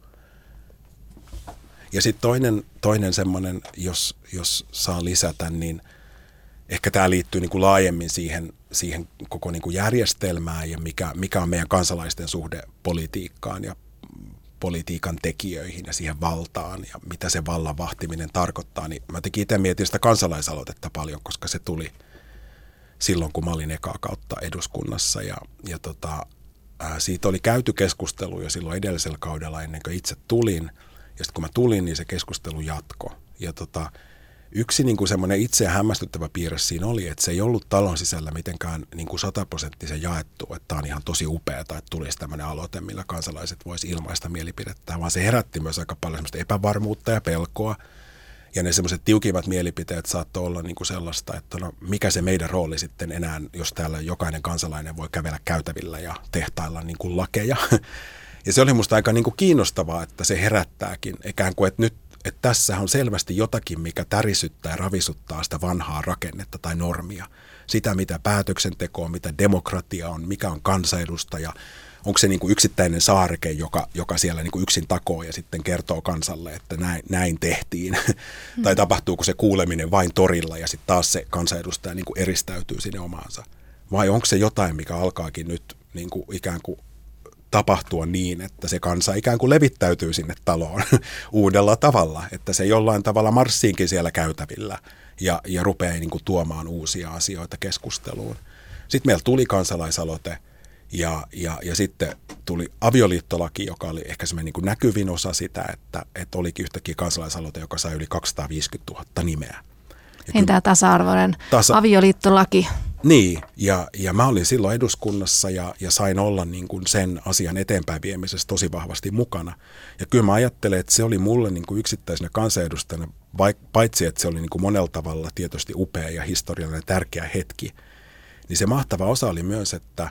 Ja sitten toinen semmoinen, jos saa lisätä, niin ehkä tämä liittyy niin kuin laajemmin siihen koko niin kuin järjestelmään ja mikä on meidän kansalaisten suhde politiikkaan ja politiikan tekijöihin ja siihen valtaan ja mitä se vallan vahtiminen tarkoittaa, niin mä itse mietin sitä kansalaisaloitetta paljon, koska se tuli silloin, kun mä olin ekaa kautta eduskunnassa ja siitä oli käyty keskustelu jo silloin edellisellä kaudella ennen kuin itse tulin ja sitten kun mä tulin, niin se keskustelu jatkoi ja yksi niin kuin semmoinen itseä hämmästyttävä piirre siinä oli, että se ei ollut talon sisällä mitenkään niin kuin 100% jaettu, että tämä on ihan tosi upeaa, että tulisi tämmöinen aloite, millä kansalaiset voisi ilmaista mielipidettä, vaan se herätti myös aika paljon semmoista epävarmuutta ja pelkoa. Ja ne semmoiset tiukimmat mielipiteet saattoi olla niin kuin sellaista, että no, mikä se meidän rooli sitten enää, jos täällä jokainen kansalainen voi kävellä käytävillä ja tehtailla niin kuin lakeja. Ja se oli musta aika niin kuin kiinnostavaa, että se herättääkin ikään kuin, että nyt että tässä on selvästi jotakin, mikä tärisyttää ja ravisuttaa sitä vanhaa rakennetta tai normia. Sitä, mitä päätöksenteko on, mitä demokratia on, mikä on kansanedustaja. Onko se niin kuin yksittäinen saareke, joka siellä niin kuin yksin takoo ja sitten kertoo kansalle, että näin tehtiin. Tai tapahtuuko se kuuleminen vain torilla ja sitten taas se kansanedustaja niin kuin eristäytyy sinne omaansa. Vai onko se jotain, mikä alkaakin nyt niin kuin ikään kuin tapahtua niin, että se kansa ikään kuin levittäytyy sinne taloon uudella tavalla, että se jollain tavalla marssiinkin siellä käytävillä ja rupeaa niin kuin tuomaan uusia asioita keskusteluun. Sitten meillä tuli kansalaisaloite ja sitten tuli avioliittolaki, joka oli ehkä semmoinen niin kuin näkyvin osa sitä, että olikin yhtäkkiä kansalaisaloite, joka sai yli 250 000 nimeä. Entä tasa-arvoinen avioliittolaki? Niin, ja mä olin silloin eduskunnassa ja sain olla niin kuin sen asian eteenpäin viemisessä tosi vahvasti mukana. Ja kyllä mä ajattelen, että se oli mulle niin kuin yksittäisenä kansanedustajana, paitsi että se oli niin kuin monella tavalla tietysti upea ja historiallinen tärkeä hetki, niin se mahtava osa oli myös, että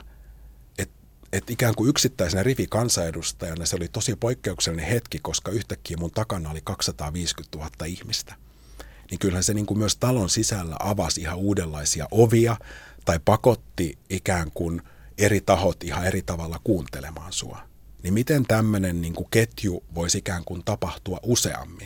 ikään kuin yksittäisenä rivikansanedustajana se oli tosi poikkeuksellinen hetki, koska yhtäkkiä mun takana oli 250 000 ihmistä. Niin kyllähän se niin kuin myös talon sisällä avasi ihan uudenlaisia ovia tai pakotti ikään kuin eri tahot ihan eri tavalla kuuntelemaan sua. Niin miten tämmöinen niin kuin ketju voisi ikään kuin tapahtua useammin?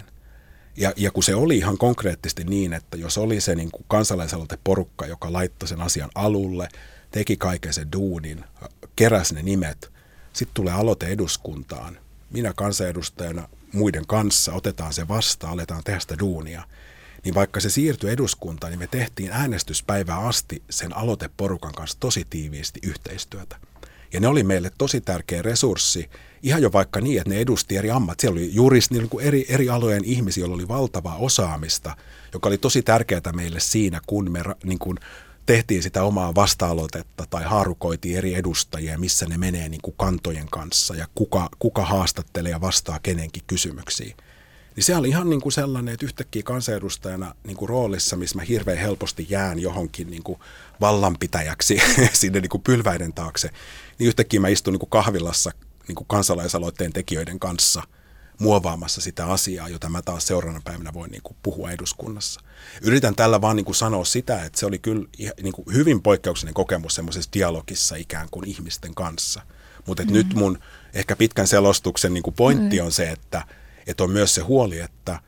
Ja kun se oli ihan konkreettisesti niin, että jos oli se niin kuin kansalaisaloiteporukka, joka laittoi sen asian alulle, teki kaiken sen duunin, keräsi ne nimet, sitten tulee aloite eduskuntaan. Minä kansanedustajana muiden kanssa otetaan se vastaan, aletaan tehdä sitä duunia. Niin vaikka se siirtyi eduskuntaan, niin me tehtiin äänestyspäivää asti sen aloiteporukan kanssa tosi tiiviisti yhteistyötä. Ja ne oli meille tosi tärkeä resurssi, ihan jo vaikka niin, että ne edusti eri ammat. Siellä oli juristi, niin kuin eri alojen ihmisiä, joilla oli valtavaa osaamista, joka oli tosi tärkeää meille siinä, kun me niin kuin tehtiin sitä omaa vasta-aloitetta tai haarukoitiin eri edustajia, missä ne menee niin kuin kantojen kanssa ja kuka haastattelee ja vastaa kenenkin kysymyksiin. Niin se oli ihan niin kuin sellainen, että yhtäkkiä kansanedustajana niin kuin roolissa, missä mä hirveän helposti jään johonkin niin kuin vallanpitäjäksi sinne niin kuin pylväiden taakse, niin yhtäkkiä mä istun niin kuin kahvilassa niin kuin kansalaisaloitteen tekijöiden kanssa muovaamassa sitä asiaa, jota mä taas seuraavana päivänä voin niin kuin puhua eduskunnassa. Yritän tällä vaan niin kuin sanoa sitä, että se oli kyllä niin kuin hyvin poikkeuksellinen kokemus semmoisessa dialogissa ikään kuin ihmisten kanssa. Mutta nyt mun ehkä pitkän selostuksen niin kuin pointti on se, että on myös se huoli,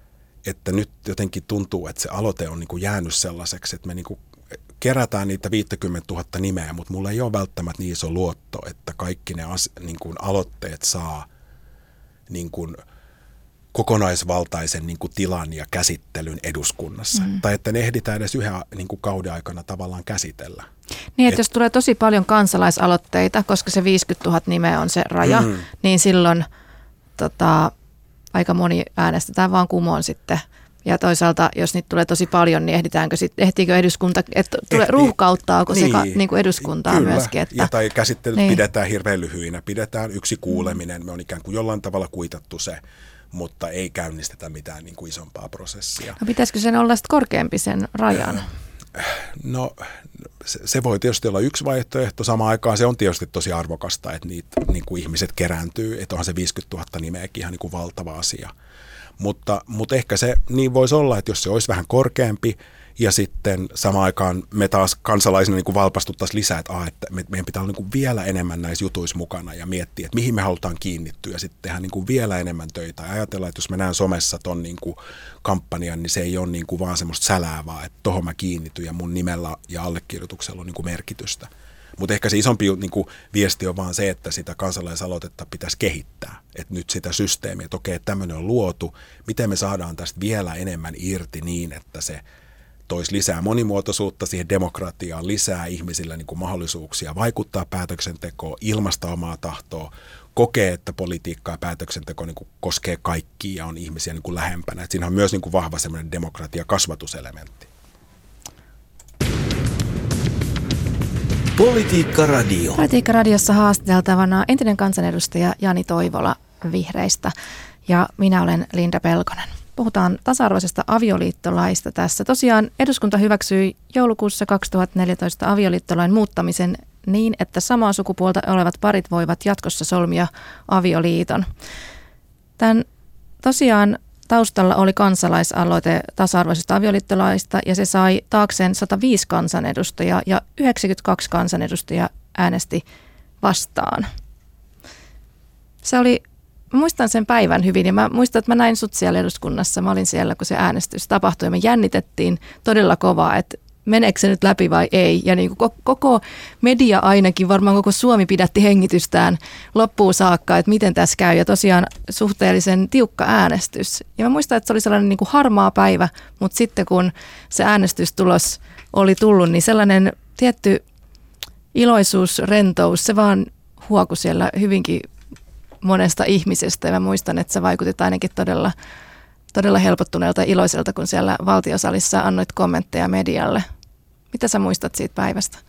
että nyt jotenkin tuntuu, että se aloite on niin kuin jäänyt sellaiseksi, että me niin kuin kerätään niitä 50 000 nimeä, mutta mulla ei ole välttämättä niin iso luotto, että kaikki ne niin kuin aloitteet saa niin kuin kokonaisvaltaisen niin kuin tilan ja käsittelyn eduskunnassa. Tai että ne ehditään edes yhden niin kuin kauden aikana tavallaan käsitellä. Niin, että jos tulee tosi paljon kansalaisaloitteita, koska se 50 000 nimeä on se raja, niin silloin aika moni äänestetään vaan kumoon sitten. Ja toisaalta, jos niitä tulee tosi paljon, niin ehtiikö eduskunta, että ruuhkauttaako se niin kuin eduskuntaa kyllä. myöskin? Että, tai käsittelyt pidetään hirveän lyhyinä, pidetään yksi kuuleminen, me on ikään kuin jollain tavalla kuitattu se, mutta ei käynnistetä mitään niin kuin isompaa prosessia. No pitäisikö sen olla sitten korkeampi sen rajan? No se voi tietysti olla yksi vaihtoehto. Samaan aikaan se on tietysti tosi arvokasta, että niitä niin kuin ihmiset kerääntyy, että onhan se 50 000 nimeäkin ihan niin kuin valtava asia. Mutta ehkä se niin voisi olla, että jos se olisi vähän korkeampi ja sitten samaan aikaan me taas kansalaisina niin kuin valpastuttaisiin lisää, että meidän pitää olla niin kuin vielä enemmän näissä jutuissa mukana ja miettiä, että mihin me halutaan kiinnittyä ja sitten tehdä niin kuin vielä enemmän töitä. Ja ajatellaan, että jos mä näen somessa ton niin kuin kampanjan, niin se ei ole niin kuin vaan semmoista sälää, vaan että tohon mä kiinnityn ja mun nimellä ja allekirjoituksella on niin kuin merkitystä. Mutta ehkä se isompi niin kuin viesti on vaan se, että sitä kansalaisaloitetta pitäisi kehittää. Että nyt sitä systeemiä, että okei, tämmöinen on luotu, miten me saadaan tästä vielä enemmän irti niin, että se toisi lisää monimuotoisuutta siihen demokratiaan, lisää ihmisillä niin kuin mahdollisuuksia vaikuttaa päätöksentekoon, ilmaista omaa tahtoa, kokee, että politiikka ja päätöksenteko niin kuin koskee kaikkia ja on ihmisiä niin kuin lähempänä. Et siinä on myös niin kuin vahva semmoinen demokratia-kasvatuselementti. Politiikka-radio. Politiikka-radiossa haastateltavana entinen kansanedustaja Jani Toivola Vihreistä ja minä olen Linda Pelkonen. Puhutaan tasa-arvoisesta avioliittolaista tässä. Tosiaan eduskunta hyväksyi joulukuussa 2014 avioliittolain muuttamisen niin, että samaa sukupuolta olevat parit voivat jatkossa solmia avioliiton. Tämän tosiaan taustalla oli kansalaisaloite tasa-arvoisesta avioliittolaista ja se sai taakseen 105 kansanedustajaa ja 92 kansanedustajaa äänesti vastaan. Mä muistan sen päivän hyvin ja mä muistan, että mä näin sut siellä eduskunnassa. Mä olin siellä, kun se äänestys tapahtui ja me jännitettiin todella kovaa, että meneekö se nyt läpi vai ei. Ja niin kuin koko media ainakin, varmaan koko Suomi pidätti hengitystään loppuun saakka, että miten tässä käy. Ja tosiaan suhteellisen tiukka äänestys. Ja mä muistan, että se oli sellainen niin kuin harmaa päivä, mutta sitten kun se äänestystulos oli tullut, niin sellainen tietty iloisuus, rentous, se vaan huokui siellä hyvinkin monesta ihmisestä. Ja mä muistan, että sä vaikutit ainakin todella helpottuneelta ja iloiselta, kun siellä valtiosalissa annoit kommentteja medialle. Mitä sä muistat siitä päivästä?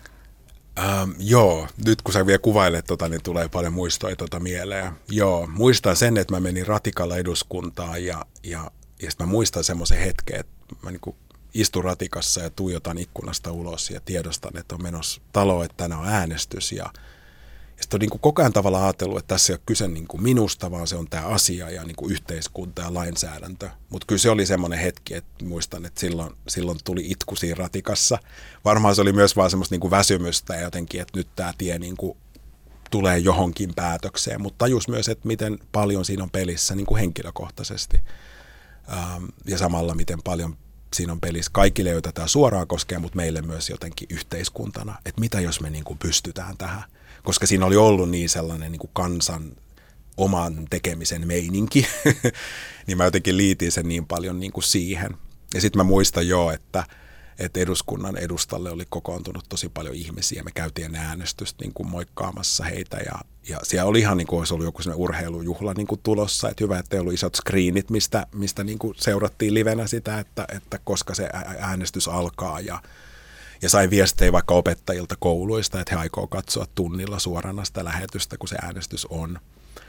Joo, nyt kun sä vielä kuvailet niin tulee paljon muistoja mieleen. Joo, muistan sen, että mä menin ratikalla eduskuntaan ja sitten mä muistan semmoisen hetken, että mä niin kuin istun ratikassa ja tuijotan ikkunasta ulos ja tiedostan, että on menossa talo, että tänään on äänestys ja sitten on niin kuin koko ajan tavalla ajatellut, että tässä ei ole kyse niin kuin minusta, vaan se on tämä asia ja niin kuin yhteiskunta ja lainsäädäntö. Mutta kyllä se oli semmoinen hetki, että muistan, että silloin tuli itku siinä ratikassa. Varmaan se oli myös vaan semmoista niin kuin väsymystä ja jotenkin, että nyt tämä tie niin kuin tulee johonkin päätökseen. Mutta tajus myös, että miten paljon siinä on pelissä niin kuin henkilökohtaisesti. Ja samalla miten paljon siinä on pelissä kaikille, joita tämä suoraan koskee, mutta meille myös jotenkin yhteiskuntana. Että mitä jos me niin kuin pystytään tähän? Koska siinä oli ollut niin sellainen niin kuin kansan oman tekemisen meininki, niin mä jotenkin liitin sen niin paljon niin kuin siihen. Ja sitten mä muistan jo, että eduskunnan edustalle oli kokoontunut tosi paljon ihmisiä. Me käytiin äänestystä niin kuin moikkaamassa heitä ja siellä oli ihan niin kuin olisi ollut joku sellainen urheilujuhla niin kuin tulossa. Että hyvä, että ei ollut isot screenit, mistä niin kuin seurattiin livenä sitä, että koska se äänestys alkaa ja sain viestejä vaikka opettajilta kouluista, että he aikoo katsoa tunnilla suorana sitä lähetystä, kun se äänestys on.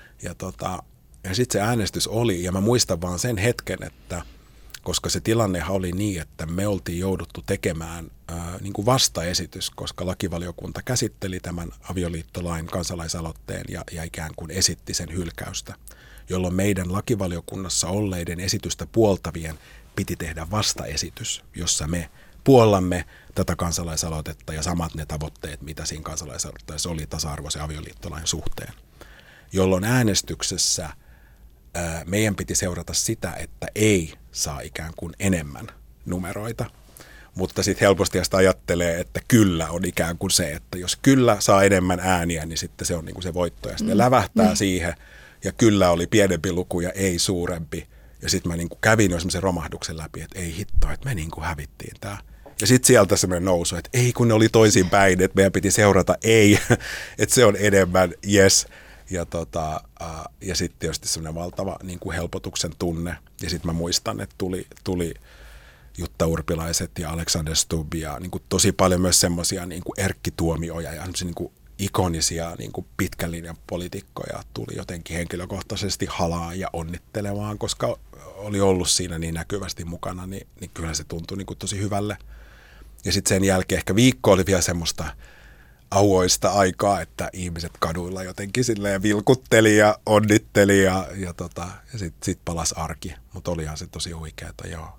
Ja sitten se äänestys oli, ja mä muistan vaan sen hetken, että koska se tilannehan oli niin, että me oltiin jouduttu tekemään niin kuin vastaesitys, koska lakivaliokunta käsitteli tämän avioliittolain kansalaisaloitteen ja ikään kuin esitti sen hylkäystä, jolloin meidän lakivaliokunnassa olleiden esitystä puoltavien piti tehdä vastaesitys, jossa me puollamme tätä kansalaisaloitetta ja samat ne tavoitteet, mitä siinä kansalaisaloitteessa oli tasa-arvoisen avioliittolain suhteen. Jolloin äänestyksessä meidän piti seurata sitä, että ei saa ikään kuin enemmän numeroita. Mutta sitten helposti sitä ajattelee, että kyllä on ikään kuin se, että jos kyllä saa enemmän ääniä, niin sitten se on niin kuin se voitto. Ja sitten lävähtää siihen ja kyllä oli pienempi luku ja ei suurempi. Ja sitten mä niin kuin kävin jo semmoisen romahduksen läpi, että ei hitto, että me niin kuin hävittiin tämä. Ja sitten sieltä semmoinen nousu, että ei kun ne oli toisinpäin, että meidän piti seurata ei, että se on enemmän, yes. Ja sitten tietysti semmoinen valtava niin kuin helpotuksen tunne. Ja sitten mä muistan, että tuli Jutta Urpilaiset ja Alexander Stubb ja niin kuin tosi paljon myös semmoisia niin kuin Erkki Tuomioja ja semmoisia niin kuin ikonisia niin kuin pitkän linjan poliitikkoja tuli jotenkin henkilökohtaisesti halaan ja onnittelemaan, koska oli ollut siinä niin näkyvästi mukana, niin kyllä se tuntui niin kuin tosi hyvälle. Ja sitten sen jälkeen ehkä viikko oli vielä semmoista auoista aikaa, että ihmiset kaduilla jotenkin silleen vilkutteli ja onnitteli ja sitten palasi arki. Mutta olihan se tosi huikeeta, joo.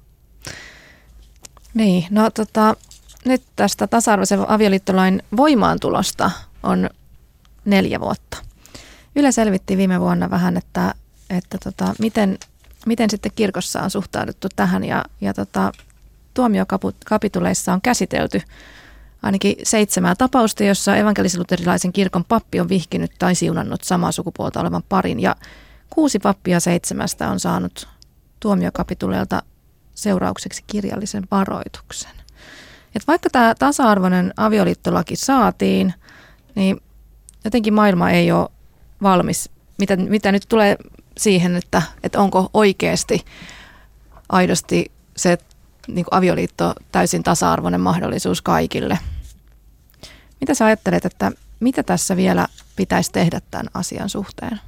Niin, no nyt tästä tasa-arvoisen avioliittolain voimaantulosta on 4 vuotta. Yle selvitti viime vuonna vähän, että miten sitten kirkossa on suhtauduttu tähän ja tuomiokapituleissa on käsitelty ainakin 7 tapausta, jossa evankelis-luterilaisen kirkon pappi on vihkinyt tai siunannut samaa sukupuolta olevan parin ja 6 pappia 7 on saanut tuomiokapituleelta seuraukseksi kirjallisen varoituksen. Et vaikka tämä tasa-arvoinen avioliittolaki saatiin, niin jotenkin maailma ei ole valmis? Mitä nyt tulee siihen, että onko oikeasti aidosti se niin kuin avioliitto täysin tasa-arvoinen mahdollisuus kaikille? Mitä sä ajattelet, että mitä tässä vielä pitäisi tehdä tämän asian suhteen?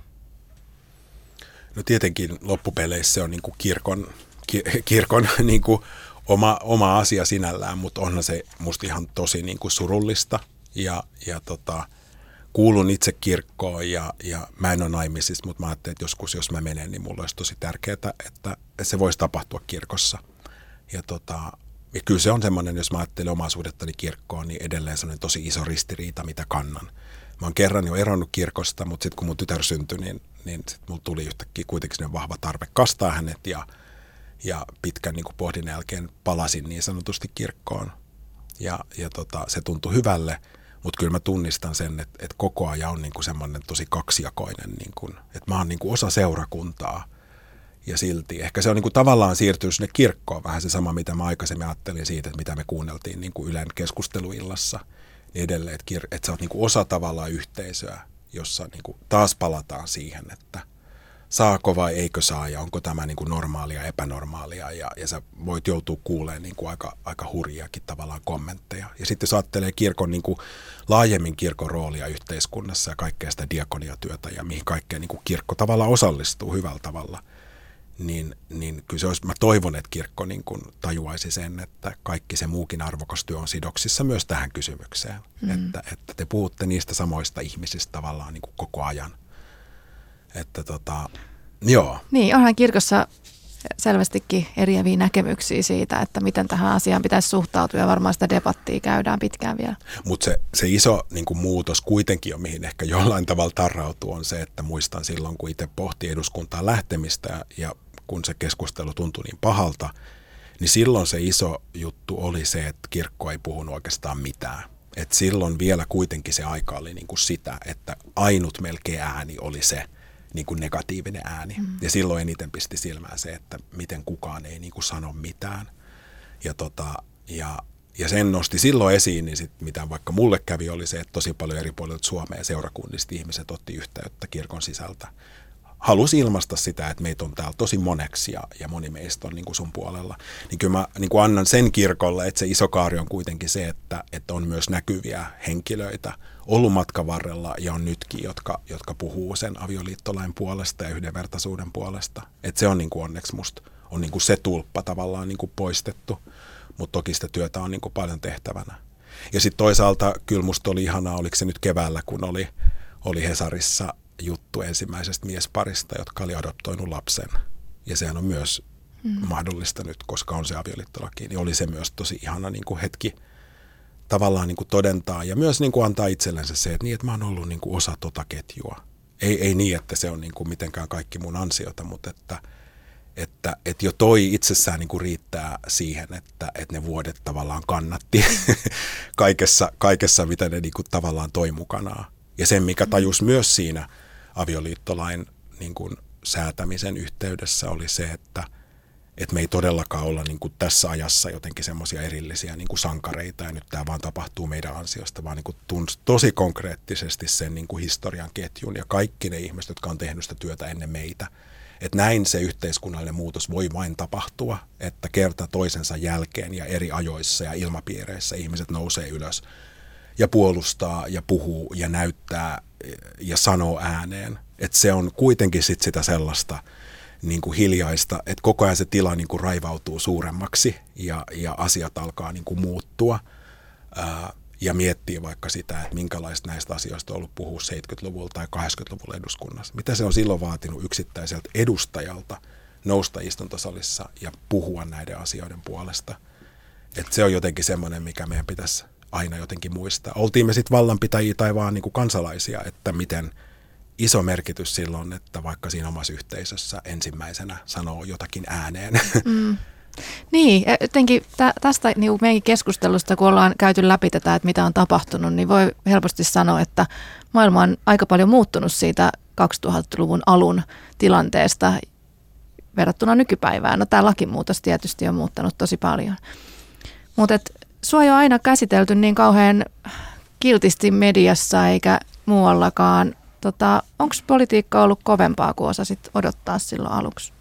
No tietenkin loppupeleissä se on niin kuin kirkon niin kuin oma asia sinällään, mutta onhan se musta ihan tosi niin kuin surullista. Ja kuulun itse kirkkoon ja mä en ole naimisissa, mutta mä ajattelin, että joskus jos mä menen, niin mulla olisi tosi tärkeää, että se voisi tapahtua kirkossa. Ja kyllä se on semmoinen, jos mä ajattelen omaa suhdettani kirkkoon, niin edelleen semmoinen tosi iso ristiriita, mitä kannan. Mä oon kerran jo eronnut kirkosta, mutta sitten kun mun tytär syntyi, niin sit mulla tuli yhtäkkiä kuitenkin sellainen vahva tarve kastaa hänet ja pitkän niin kuin pohdinnan jälkeen palasin niin sanotusti kirkkoon. Ja se tuntui hyvälle, mutta kyllä mä tunnistan sen, että koko ajan on niin kuin semmoinen tosi kaksijakoinen, niin kuin, että mä oon niin kuin osa seurakuntaa. Ja silti ehkä se on niin kuin tavallaan siirtynyt sinne kirkkoon vähän se sama, mitä mä aikaisemmin ajattelin siitä, että mitä me kuunneltiin niin kuin Ylen keskusteluillassa. Niin edelleen, että sä oot niin kuin osa tavallaan yhteisöä, jossa niin kuin taas palataan siihen, että saako vai eikö saa ja onko tämä niin kuin normaalia, epänormaalia ja sä voit joutua kuulemaan niin kuin aika hurjiakin tavallaan kommentteja. Ja sitten jos ajattelee kirkon niin kuin laajemmin kirkon roolia yhteiskunnassa ja kaikkea sitä diakoniatyötä ja mihin kaikkea niin kuin kirkko tavallaan osallistuu hyvällä tavalla, niin kyllä se olisi, mä toivon, että kirkko niin kuin tajuaisi sen, että kaikki se muukin arvokas työ on sidoksissa myös tähän kysymykseen. Että te puhutte niistä samoista ihmisistä tavallaan niin kuin koko ajan. Että joo. Niin, onhan kirkossa selvästikin eriäviä näkemyksiä siitä, että miten tähän asiaan pitäisi suhtautua ja varmaan sitä debattia käydään pitkään vielä. Mutta se iso niin kuin muutos kuitenkin on, mihin ehkä jollain tavalla tarrautuu, on se, että muistan silloin, kun itse pohti eduskuntaan lähtemistä ja kun se keskustelu tuntui niin pahalta, niin silloin se iso juttu oli se, että kirkko ei puhunut oikeastaan mitään. Et silloin vielä kuitenkin se aika oli niin kuin sitä, että ainut melkein ääni oli se niin kuin negatiivinen ääni. Ja silloin eniten pisti silmään se, että miten kukaan ei niin kuin sano mitään. Ja sen nosti silloin esiin, niin sit, mitä vaikka mulle kävi, oli se, että tosi paljon eri puolilta Suomea ja seurakunnista ihmiset otti yhteyttä kirkon sisältä. Halusi ilmaista sitä, että meitä on täällä tosi moneksi ja moni meistä on niin kuin sun puolella. Niin kyllä mä niin kuin annan sen kirkolle, että se iso kaari on kuitenkin se, että on myös näkyviä henkilöitä ollut matkan varrella ja on nytkin, jotka puhuu sen avioliittolain puolesta ja yhdenvertaisuuden puolesta. Että se on niin kuin onneksi musta on niin kuin se tulppa tavallaan niin kuin poistettu, mutta toki sitä työtä on niin kuin paljon tehtävänä. Ja sitten toisaalta kyllä musta oli ihanaa, oliko se nyt keväällä, kun oli Hesarissa juttu ensimmäisestä miesparista, jotka oli adoptoinut lapsen. Ja sehän on myös mahdollista nyt, koska on se avioliittolaki. Niin oli se myös tosi ihana niin kuin hetki tavallaan niin kuin todentaa ja myös niin kuin antaa itsellensä se, että mä oon ollut niin kuin osa tota ketjua. Ei niin, että se on niin kuin mitenkään kaikki mun ansiota, mutta että jo toi itsessään niin kuin riittää siihen, että ne vuodet tavallaan kannatti kaikessa, mitä ne niin kuin tavallaan toi mukanaan. Ja sen, mikä tajus myös siinä avioliittolain niin kuin säätämisen yhteydessä, oli se, että me ei todellakaan olla niin kuin tässä ajassa jotenkin semmoisia erillisiä niin kuin sankareita, ja nyt tämä vaan tapahtuu meidän ansiosta, vaan niin kuin tunsi tosi konkreettisesti sen niin kuin historian ketjun, ja kaikki ne ihmiset, jotka on tehnyt sitä työtä ennen meitä. Että näin se yhteiskunnallinen muutos voi vain tapahtua, että kerta toisensa jälkeen ja eri ajoissa ja ilmapiireissä ihmiset nousee ylös ja puolustaa ja puhuu ja näyttää ja sanoo ääneen. Että se on kuitenkin sit sitä sellaista niin kuin hiljaista, että koko ajan se tila niin kuin raivautuu suuremmaksi ja asiat alkaa niin kuin muuttua ja miettii vaikka sitä, että minkälaista näistä asioista on ollut puhua 70-luvulla tai 80-luvulla eduskunnassa. Mitä se on silloin vaatinut yksittäiseltä edustajalta nousta istuntosalissa ja puhua näiden asioiden puolesta. Että se on jotenkin semmoinen, mikä meidän pitäisi aina jotenkin muistaa. Oltiin me sitten vallanpitäjiä tai vaan niin kuin kansalaisia, että miten iso merkitys silloin, että vaikka siinä omassa yhteisössä ensimmäisenä sanoo jotakin ääneen. Niin, jotenkin tästä niin meidän keskustelusta, kun ollaan käyty läpi tätä, että mitä on tapahtunut, niin voi helposti sanoa, että maailma on aika paljon muuttunut siitä 2000-luvun alun tilanteesta verrattuna nykypäivään. No tämä lakimuutos tietysti on muuttanut tosi paljon. Mutta sua ei ole aina käsitelty niin kauhean kiltisti mediassa eikä muuallakaan onko politiikka ollut kovempaa kuin osasit odottaa silloin aluksi?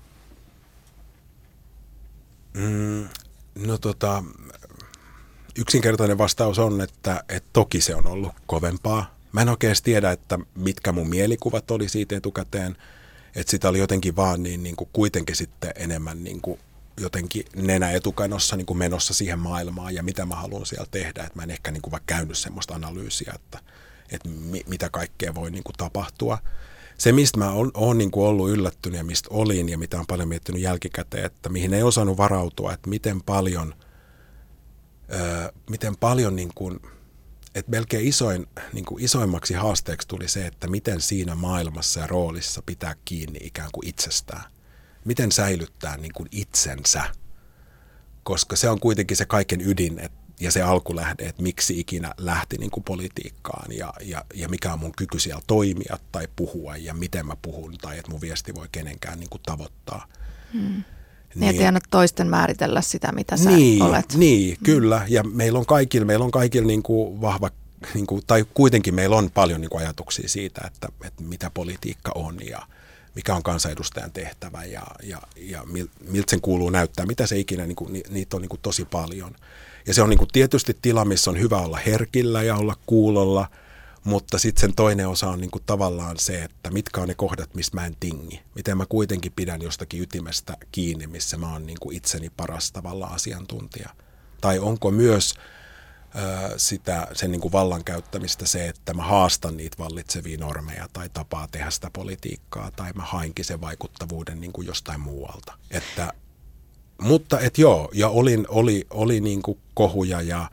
Yksinkertainen vastaus on, että toki se on ollut kovempaa. Mä en oikein tiedä, että mitkä mun mielikuvat oli siitä etukäteen, että sitä oli jotenkin vaan niin kuin kuitenkin sitten enemmän niin kuin jotenkin nenä etukanossa niin kuin menossa siihen maailmaan ja mitä mä haluan siellä tehdä. Että mä en ehkä niin kuin vaikka käynyt semmoista analyysiä, että mitä kaikkea voi niin kuin tapahtua. Se, mistä mä oon niin kuin ollut yllättynyt ja mistä olin ja mitä on paljon miettinyt jälkikäteen, että mihin ei osannut varautua, että miten paljon niin kuin, että melkein isoimmaksi haasteeksi tuli se, että miten siinä maailmassa ja roolissa pitää kiinni ikään kuin itsestään. Miten säilyttää niin kuin itsensä, koska se on kuitenkin se kaiken ydin ja se alkulähde, että miksi ikinä lähti niin kuin politiikkaan ja mikä on mun kyky siellä toimia tai puhua ja miten mä puhun tai että mun viesti voi kenenkään niin kuin tavoittaa. Niin, että ei anna toisten määritellä sitä, mitä sä olet. Niin, kyllä. Ja meillä on kaikilla niin kuin vahva, niin kuin, tai kuitenkin meillä on paljon niin kuin ajatuksia siitä, että mitä politiikka on ja mikä on kansanedustajan tehtävä ja miltä sen kuuluu näyttää, mitä se ikinä, niin kuin, niitä on niin kuin tosi paljon. Ja se on niin kuin tietysti tila, missä on hyvä olla herkillä ja olla kuulolla, mutta sitten sen toinen osa on niin kuin tavallaan se, että mitkä on ne kohdat, mistä mä en tingi. Miten mä kuitenkin pidän jostakin ytimestä kiinni, missä mä oon niin kuin itseni paras tavallaan asiantuntija. Tai onko myös sen niin kuin vallan käyttämistä se, että mä haastan niitä vallitsevia normeja tai tapaa tehdä sitä politiikkaa tai mä hainkin sen vaikuttavuuden niin kuin jostain muualta. Mutta joo, ja oli niin kuin kohuja ja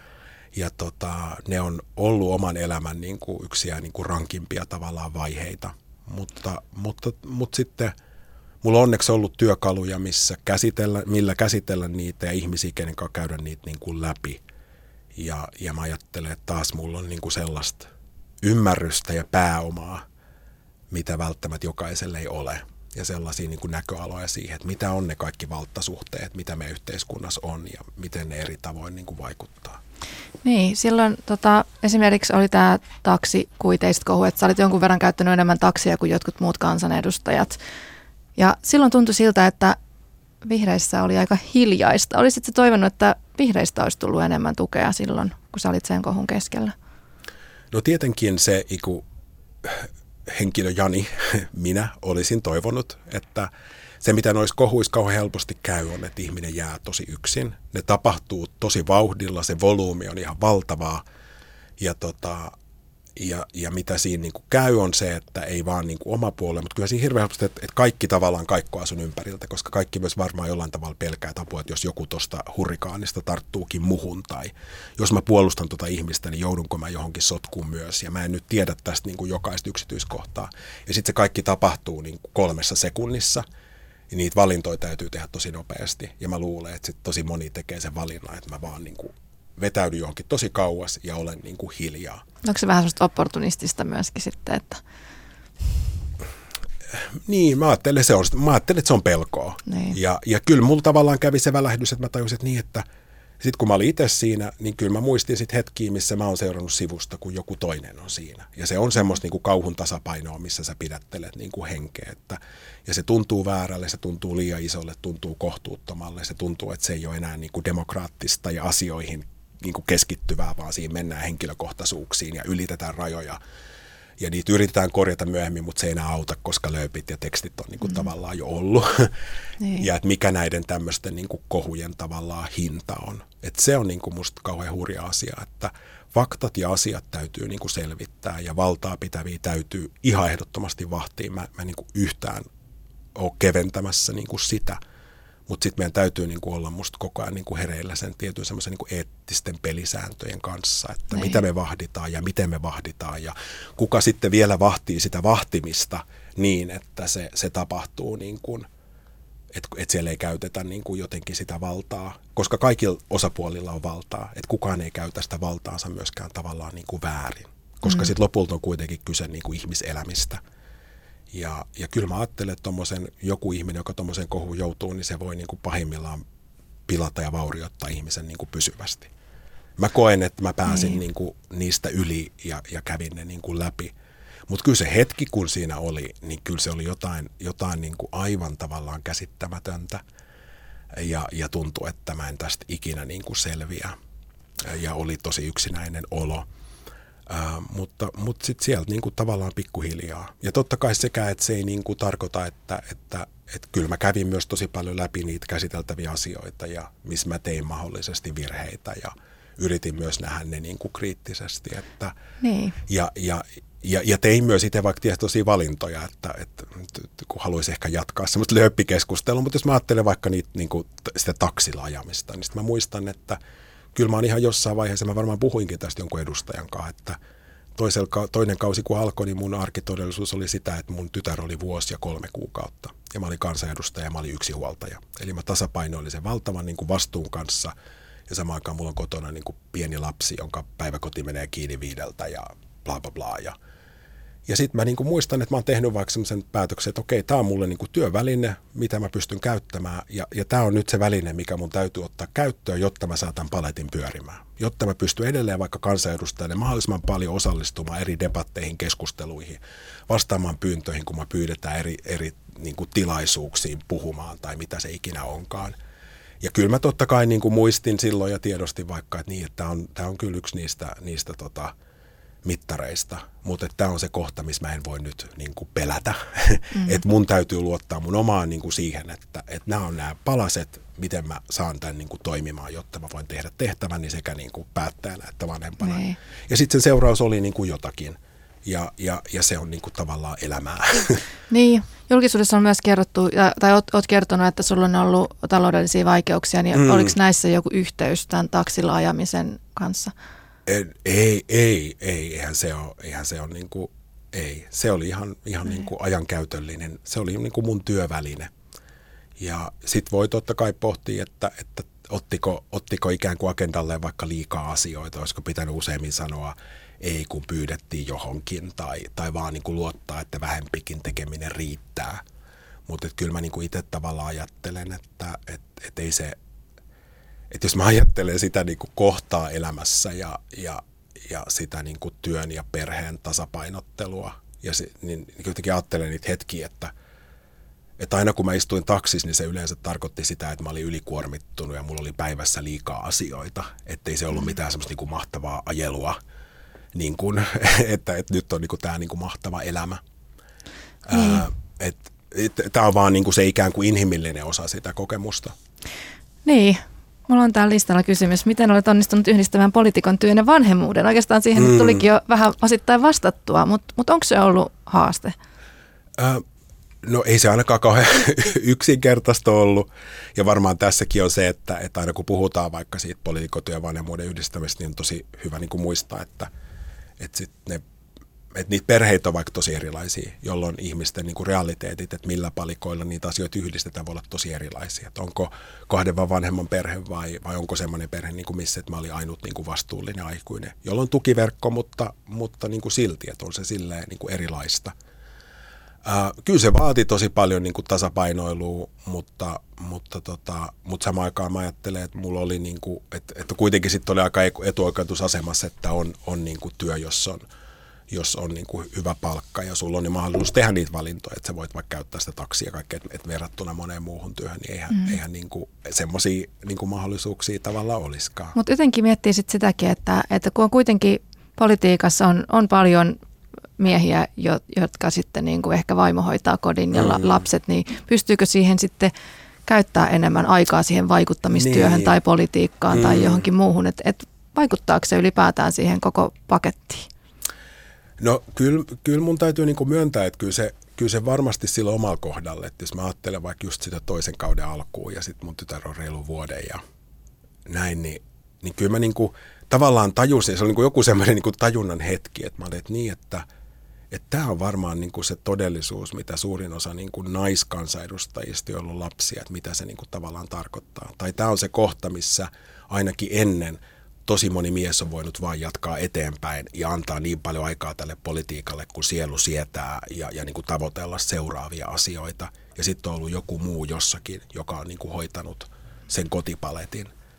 ne on ollut oman elämän niin kuin yksiä niin kuin rankimpia tavallaan vaiheita, mutta sitten mulla on onneksi ollut työkaluja, millä käsitellä niitä ja ihmisiä, kenen kanssa käydä niitä niin kuin läpi. Ja mä ajattelen, että taas mulla on niin kuin sellaista ymmärrystä ja pääomaa, mitä välttämättä jokaiselle ei ole. Ja sellaisia niin kuin näköaloja siihen, että mitä on ne kaikki valtasuhteet, mitä me yhteiskunnassa on ja miten ne eri tavoin niin kuin vaikuttaa. Niin, silloin esimerkiksi oli tämä taksikuiteista kohu, että sä olit jonkun verran käyttänyt enemmän taksia kuin jotkut muut kansanedustajat. Ja silloin tuntui siltä, että vihreissä oli aika hiljaista. Olisitko toivonut, että vihreistä olisi tullut enemmän tukea silloin, kun sä olit sen kohun keskellä? No tietenkin se henkilö Jani, minä olisin toivonut, että se mitä noissa kohuissa kauhean helposti käy on, että ihminen jää tosi yksin. Ne tapahtuu tosi vauhdilla, se volyymi on ihan valtavaa ja mitä siinä niin kuin käy on se, että ei vaan niin kuin oma puolella, mutta kyllä siinä hirveän helposti, että kaikki tavallaan kaikkoa sun ympäriltä, koska kaikki myös varmaan jollain tavalla pelkää apua, että jos joku tuosta hurrikaanista tarttuukin muhun tai jos mä puolustan tuota ihmistä, niin joudunko mä johonkin sotkuun myös ja mä en nyt tiedä tästä niin kuin jokaista yksityiskohtaa. Ja sitten se kaikki tapahtuu niin kuin 3 sekunnissa ja niitä valintoja täytyy tehdä tosi nopeasti ja mä luulen, että sit tosi moni tekee sen valinnan, että mä vaan niin kuin vetäydyn johonkin tosi kauas ja olen niin kuin hiljaa. Onko se vähän sellaista opportunistista myöskin sitten, että... Niin, mä ajattelin, että se on pelkoa. Niin. Ja kyllä mulla tavallaan kävi se välähdys, että mä tajusin, että niin, että sitten kun mä olin itse siinä, niin kyllä mä muistin sitten hetkiä, missä mä oon seurannut sivusta, kun joku toinen on siinä. Ja se on semmoista niin kuin kauhun tasapainoa, missä sä pidättelet niin kuin henkeä. Ja se tuntuu väärälle, se tuntuu liian isolle, tuntuu kohtuuttomalle, se tuntuu, että se ei ole enää niin kuin demokraattista ja asioihin niin kuin keskittyvää, vaan siinä mennään henkilökohtaisuuksiin ja ylitetään rajoja. Ja niitä yritetään korjata myöhemmin, mutta se ei enää auta, koska lööpit ja tekstit on niin kuin tavallaan jo ollut. Niin. Ja että mikä näiden tämmöisten niin kuin kohujen tavallaan hinta on. Että se on niin kuin musta kauhean hurja asia, että faktat ja asiat täytyy niin kuin selvittää ja valtaa pitäviä täytyy ihan ehdottomasti vahtia. Mä niin kuin yhtään ole keventämässä niin kuin sitä. Mutta sitten meidän täytyy niinku olla musta koko ajan niinku hereillä sen tietyn semmoisen niinku eettisten pelisääntöjen kanssa, että mitä me vahditaan ja miten me vahditaan ja kuka sitten vielä vahtii sitä vahtimista niin, että se tapahtuu niin kuin, että siellä ei käytetä niin kuin jotenkin sitä valtaa, koska kaikilla osapuolilla on valtaa, että kukaan ei käytä sitä valtaansa myöskään tavallaan niin kuin väärin, koska sitten lopulta on kuitenkin kyse niin kuin ihmiselämistä. Ja kyllä mä ajattelen, että joku ihminen, joka tuommoisen kohuun joutuu, niin se voi niin kuin pahimmillaan pilata ja vaurioittaa ihmisen niin kuin pysyvästi. Mä koen, että mä pääsin niin kuin niistä yli ja kävin ne niin kuin läpi. Mutta kyllä se hetki, kun siinä oli, niin kyllä se oli jotain niin kuin aivan tavallaan käsittämätöntä. Ja tuntui, että mä en tästä ikinä niin kuin selviä. Ja oli tosi yksinäinen olo. Mutta sitten sieltä niin kuin tavallaan pikkuhiljaa. Ja totta kai sekään, että se ei niin kuin tarkoita, että kyllä mä kävin myös tosi paljon läpi niitä käsiteltäviä asioita, ja missä mä tein mahdollisesti virheitä, ja yritin myös nähdä ne niin kuin kriittisesti. Niin. Ja tein myös itse vaikka tietoisia valintoja, että kun haluaisin ehkä jatkaa semmoista lööppikeskustelua, mutta jos mä ajattelen vaikka niin kuin sitä taksilla ajamista, niin sitten mä muistan, että kyllä mä oon ihan jossain vaiheessa, mä varmaan puhuinkin tästä jonkun edustajan kanssa, että toinen kausi kun alkoi, niin mun arkitodellisuus oli sitä, että mun tytär oli 1 vuosi ja 3 kuukautta. Ja mä olin kansanedustaja ja mä olin yksinhuoltaja. Eli mä tasapainoilin sen valtavan niin kuin vastuun kanssa. Ja samaan aikaan mulla on kotona niin kuin pieni lapsi, jonka päiväkoti menee kiinni 5 ja bla bla bla. Ja sitten mä niin kuin muistan, että mä oon tehnyt vaikka semmoisen päätöksen, että okei, tää on mulle niin kuin työväline, mitä mä pystyn käyttämään. Ja tää on nyt se väline, mikä mun täytyy ottaa käyttöön, jotta mä saatan paletin pyörimään. Jotta mä pystyn edelleen vaikka kansanedustajana mahdollisimman paljon osallistumaan eri debatteihin, keskusteluihin, vastaamaan pyyntöihin, kun mä pyydetään eri niin kuin tilaisuuksiin puhumaan tai mitä se ikinä onkaan. Ja kyllä mä totta kai niin kuin muistin silloin ja tiedostin vaikka, että tää on kyllä yksi niistä mittareista, mutta tämä on se kohta, missä mä en voi nyt niin kuin pelätä. Että mun täytyy luottaa mun omaan niin kuin siihen, että nämä on nämä palaset, miten mä saan tämän niin kuin toimimaan, jotta mä voin tehdä tehtäväni sekä niin kuin päättäjänä että vanhempana. Niin. Ja sitten sen seuraus oli niin kuin jotakin. Ja se on niin kuin tavallaan elämää. Niin, julkisuudessa on myös kerrottu, tai oot kertonut, että sulla on ollut taloudellisia vaikeuksia, niin oliko näissä joku yhteys tämän taksilla ajamisen kanssa? Eihän se ole niin kuin, ei. Se oli ihan niin kuin ajankäytöllinen. Se oli niin kuin mun työväline. Ja sit voi totta kai pohtia, että ottiko ikään kuin agendalleen vaikka liikaa asioita, olisiko pitänyt useammin sanoa ei, kun pyydettiin johonkin, tai vaan niin kuin luottaa, että vähempikin tekeminen riittää. Mutta kyllä mä niin kuin itse tavallaan ajattelen, että ei se, että jos mä ajattelen sitä niin kuin kohtaa elämässä ja sitä niin kuin työn ja perheen tasapainottelua, niin jotenkin ajattelen niitä hetkiä, että aina kun mä istuin taksissa, niin se yleensä tarkoitti sitä, että mä olin ylikuormittunut ja mulla oli päivässä liikaa asioita, ettei se ollut mitään semmoista niin kuin mahtavaa ajelua, niin kuin, että nyt on niin kuin tämä niin kuin mahtava elämä. Tämä on vaan niin kuin se ikään kuin inhimillinen osa sitä kokemusta. Niin. Mulla on täällä listalla kysymys. Miten olet onnistunut yhdistämään poliitikon työn ja vanhemmuuden? Oikeastaan siihen tulikin jo vähän osittain vastattua, mutta onko se ollut haaste? No ei se ainakaan kauhean yksinkertaista ollut. Ja varmaan tässäkin on se, että aina kun puhutaan vaikka siitä poliitikon ja vanhemmuuden yhdistämistä, niin on tosi hyvä niin kuin muistaa, että niitä perheitä on vaikka tosi erilaisia, jolloin ihmisten niin kuin realiteetit, että millä palikoilla niitä asioita yhdistetään, voi olla tosi erilaisia. Että onko 2 vanhemman perhe vai onko semmoinen perhe, niin kuin missä että mä olin ainut niin kuin vastuullinen aikuinen, jolloin on tukiverkko, mutta niin kuin silti, että on se silleen niin kuin erilaista. Kyllä se vaati tosi paljon niin kuin tasapainoilua, mutta samaan aikaan mä ajattelen, että mulla oli, niin kuin, että kuitenkin sitten oli aika etuoikeutusasemassa, että on niin kuin työ, jos on niin kuin hyvä palkka ja sulla on niin mahdollisuus tehdä niitä valintoja, että sä voit vaikka käyttää sitä taksia kaikkea, että verrattuna moneen muuhun työhön, niin eihän niin kuin semmoisia niin kuin mahdollisuuksia tavallaan olisikaan. Mutta jotenkin miettii sit sitäkin, että kun on kuitenkin politiikassa on paljon miehiä, jotka sitten niin kuin ehkä vaimo hoitaa kodin ja lapset, niin pystyykö siihen sitten käyttää enemmän aikaa siihen vaikuttamistyöhön tai politiikkaan tai johonkin muuhun, että vaikuttaako se ylipäätään siihen koko pakettiin? No kyllä mun täytyy niin kuin myöntää, että kyllä se varmasti silloin omalla kohdalle, että jos mä ajattelen vaikka just sitä toisen kauden alkuun ja sitten mun tytär on reilu vuoden ja näin, niin kyllä mä niin kuin tavallaan tajusin, se oli niin kuin joku semmoinen niin kuin tajunnan hetki, että mä olin, että niin, että tämä on varmaan niin kuin se todellisuus, mitä suurin osa niin kuin naiskansanedustajista, joilla on lapsia, että mitä se niin kuin tavallaan tarkoittaa. Tai tämä on se kohta, missä ainakin ennen tosi moni mies on voinut vain jatkaa eteenpäin ja antaa niin paljon aikaa tälle politiikalle, kun sielu sietää ja niin kuin tavoitella seuraavia asioita. Ja sitten on ollut joku muu jossakin, joka on niin kuin hoitanut sen kotipaletin.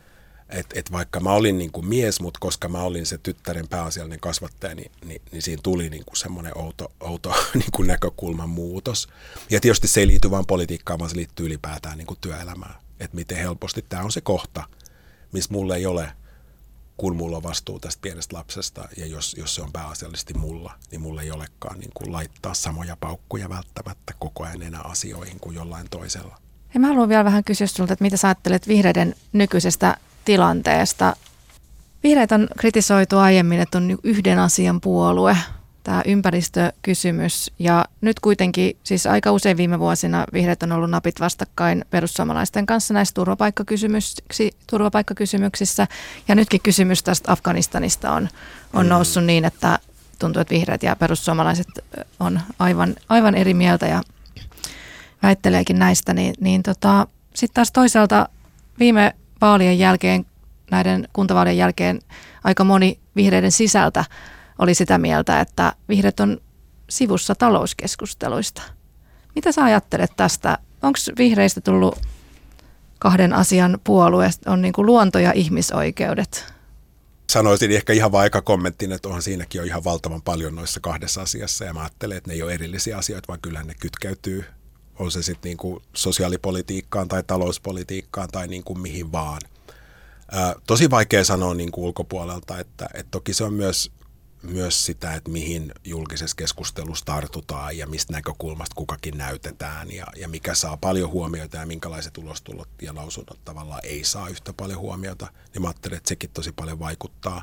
Et vaikka mä olin niin kuin mies, mutta koska mä olin se tyttären pääasiallinen kasvattaja, niin siinä tuli niin kuin semmoinen outo niin kuin näkökulman muutos. Ja tietysti se ei liity vain politiikkaan, vaan se liittyy ylipäätään niin kuin työelämään. Että miten helposti tämä on se kohta, missä mulla ei ole, kun mulla on vastuu tästä pienestä lapsesta, ja jos se on pääasiallisesti mulla, niin mulla ei olekaan niin kuin laittaa samoja paukkuja välttämättä koko ajan enää asioihin kuin jollain toisella. Ja mä haluan vielä vähän kysyä sulta, että mitä sä ajattelet vihreiden nykyisestä tilanteesta. Vihreät on kritisoitu aiemmin, että on yhden asian puolue, tämä ympäristökysymys. Ja nyt kuitenkin, siis aika usein viime vuosina vihreät on ollut napit vastakkain perussuomalaisten kanssa näissä turvapaikkakysymyksissä. Ja nytkin kysymys tästä Afganistanista on noussut niin, että tuntuu, että vihreät ja perussuomalaiset on aivan eri mieltä ja väitteleekin näistä. Sitten taas toisaalta viime vaalien jälkeen, näiden kuntavaalien jälkeen aika moni vihreiden sisältä oli sitä mieltä, että vihreät on sivussa talouskeskusteluista. Mitä sä ajattelet tästä? Onko vihreistä tullut kahden asian puolue? On niin kuin luonto ja ihmisoikeudet. Sanoisin ehkä ihan vaan eka kommenttiin, että onhan siinäkin on ihan valtavan paljon noissa kahdessa asiassa. Ja mä ajattelen, että ne ei ole erillisiä asioita, vaan kyllähän ne kytkeytyy. On se sitten niinku sosiaalipolitiikkaan tai talouspolitiikkaan tai niinku mihin vaan. Tosi vaikea sanoa niinku ulkopuolelta, että toki se on myös sitä, että mihin julkisessa keskustelussa tartutaan ja mistä näkökulmasta kukakin näytetään ja mikä saa paljon huomiota ja minkälaiset ulostulot ja lausunnot tavallaan ei saa yhtä paljon huomiota. Niin mä ajattelen, että sekin tosi paljon vaikuttaa.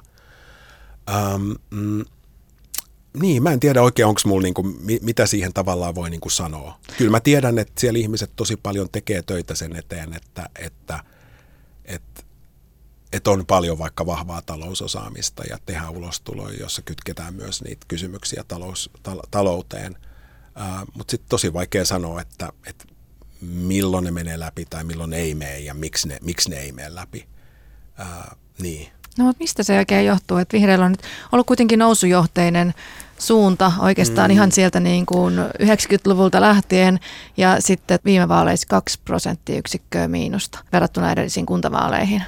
Niin, mä en tiedä oikein, onko mulla niinku, mitä siihen tavallaan voi niinku sanoa. Kyllä mä tiedän, että siellä ihmiset tosi paljon tekee töitä sen eteen, että on paljon vaikka vahvaa talousosaamista ja tehdään ulostuloja, jossa kytketään myös niitä kysymyksiä talouteen. Mutta sitten tosi vaikea sanoa, että milloin ne menee läpi tai milloin ei mene ja miksi ne ei mene läpi. Niin. No mutta mistä se oikein johtuu, että vihreillä on nyt ollut kuitenkin nousujohteinen suunta oikeastaan ihan sieltä niin kuin 90-luvulta lähtien ja sitten viime vaaleissa 2 prosenttiyksikköä miinusta verrattuna edellisiin kuntavaaleihin.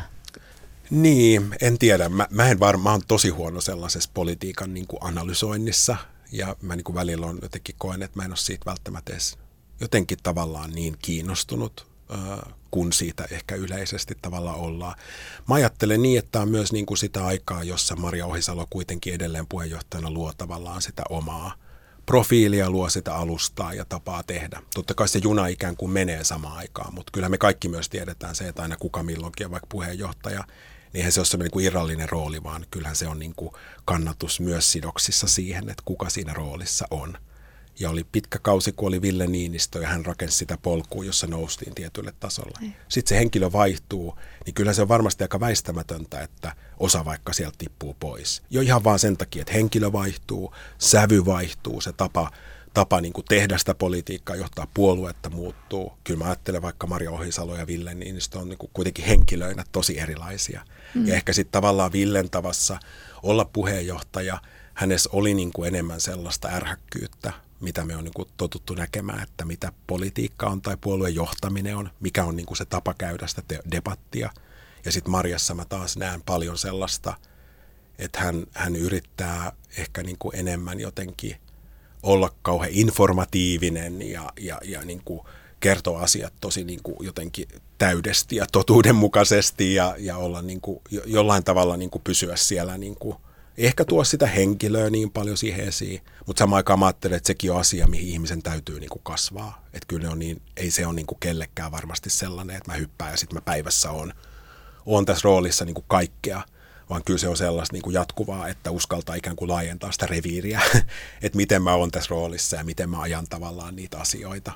Niin, en tiedä. Mä oon tosi huono sellaisessa politiikan niin kuin analysoinnissa ja mä niin kuin välillä on jotenkin koen, että mä en ole siitä välttämättä edes jotenkin tavallaan niin kiinnostunut, kun siitä ehkä yleisesti tavallaan ollaan. Mä ajattelen niin, että tämä on myös niin kuin sitä aikaa, jossa Maria Ohisalo kuitenkin edelleen puheenjohtajana luo tavallaan sitä omaa profiilia, luo sitä alustaa ja tapaa tehdä. Totta kai se juna ikään kuin menee samaan aikaan, mutta kyllä me kaikki myös tiedetään se, että aina kuka milloinkin on vaikka puheenjohtaja, niin eihän se ole sellainen niin kuin irrallinen rooli, vaan kyllähän se on niin kuin kannatus myös sidoksissa siihen, että kuka siinä roolissa on. Ja oli pitkä kausi, kun oli Ville Niinistö ja hän rakensi sitä polkua, jossa noustiin tietylle tasolle. Sitten se henkilö vaihtuu, niin kyllä se on varmasti aika väistämätöntä, että osa vaikka sieltä tippuu pois. Jo ihan vaan sen takia, että henkilö vaihtuu, sävy vaihtuu, se tapa niin kuin tehdä sitä politiikkaa, johtaa puoluetta muuttuu. Kyllä mä ajattelen vaikka Maria Ohisalo ja Ville Niinistö on niin kuin kuitenkin henkilöinä tosi erilaisia. Ja ehkä sitten tavallaan Villen tavassa olla puheenjohtaja, hänessä oli niin kuin enemmän sellaista ärhäkkyyttä, mitä me on niin kuin totuttu näkemään, että mitä politiikka on tai puolueen johtaminen on, mikä on niin kuin se tapa käydä sitä debattia. Ja sitten Marjassa mä taas näen paljon sellaista, että hän yrittää ehkä niin kuin enemmän jotenkin olla kauhean informatiivinen ja niin kuin kertoa asiat tosi niin kuin jotenkin täydesti ja totuudenmukaisesti ja olla niin kuin jollain tavalla niin kuin pysyä siellä niin kuin ehkä tuo sitä henkilöä niin paljon siihen esiin, mutta samaan aikaan mä ajattelen, että sekin on asia, mihin ihmisen täytyy niin kuin kasvaa. Että kyllä ne on niin, ei se ole niin kuin kellekään varmasti sellainen, että mä hyppään ja sitten mä päivässä on tässä roolissa niin kuin kaikkea, vaan kyllä se on sellaista niin kuin jatkuvaa, että uskaltaa ikään kuin laajentaa sitä reviiriä, että miten mä oon tässä roolissa ja miten mä ajan tavallaan niitä asioita.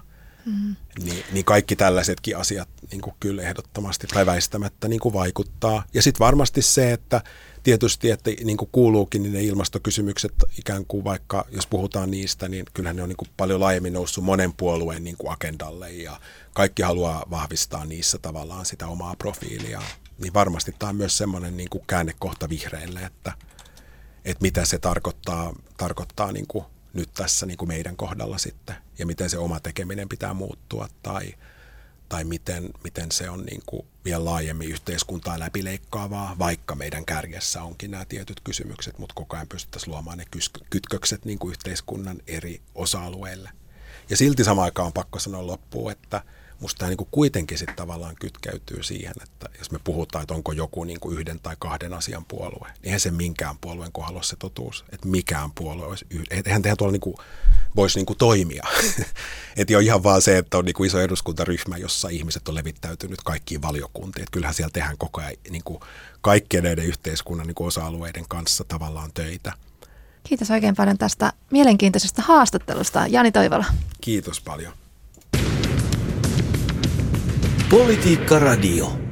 Niin kaikki tällaisetkin asiat niin kuin kyllä ehdottomasti tai väistämättä niin kuin vaikuttaa. Ja sitten varmasti se, että tietysti, että niin kuin kuuluukin, niin ne ilmastokysymykset ikään kuin vaikka, jos puhutaan niistä, niin kyllähän ne on niin kuin paljon laajemmin noussut monen puolueen niin kuin agendalle ja kaikki haluaa vahvistaa niissä tavallaan sitä omaa profiilia. Niin varmasti tämä on myös semmoinen niin kuin käännekohta vihreille, että mitä se tarkoittaa niin kuin nyt tässä niin kuin meidän kohdalla sitten ja miten se oma tekeminen pitää muuttua tai miten se on niin kuin vielä laajemmin yhteiskuntaa läpileikkaavaa, vaikka meidän kärjessä onkin nämä tietyt kysymykset, mutta koko ajan pystyttäisiin luomaan ne kytkökset niin kuin yhteiskunnan eri osa-alueille. Ja silti samaan aikaan on pakko sanoa loppuun, että musta tämä niin kuin kuitenkin sitten tavallaan kytkeytyy siihen, että jos me puhutaan, että onko joku niin kuin 1 tai 2 asian puolue, niin eihän se minkään puolueen kohdalla ole se totuus, että mikään puolue olisi, eihän tuolla niin kuin voisi niin kuin toimia. Että on ihan vaan se, että on niin kuin iso eduskuntaryhmä, jossa ihmiset on levittäytynyt kaikkiin valiokuntiin. Että kyllähän siellä tehdään koko ajan niin kuin kaikkien näiden yhteiskunnan niin kuin osa-alueiden kanssa tavallaan töitä. Kiitos oikein paljon tästä mielenkiintoisesta haastattelusta, Jani Toivola. Kiitos paljon. Politiikka Radio.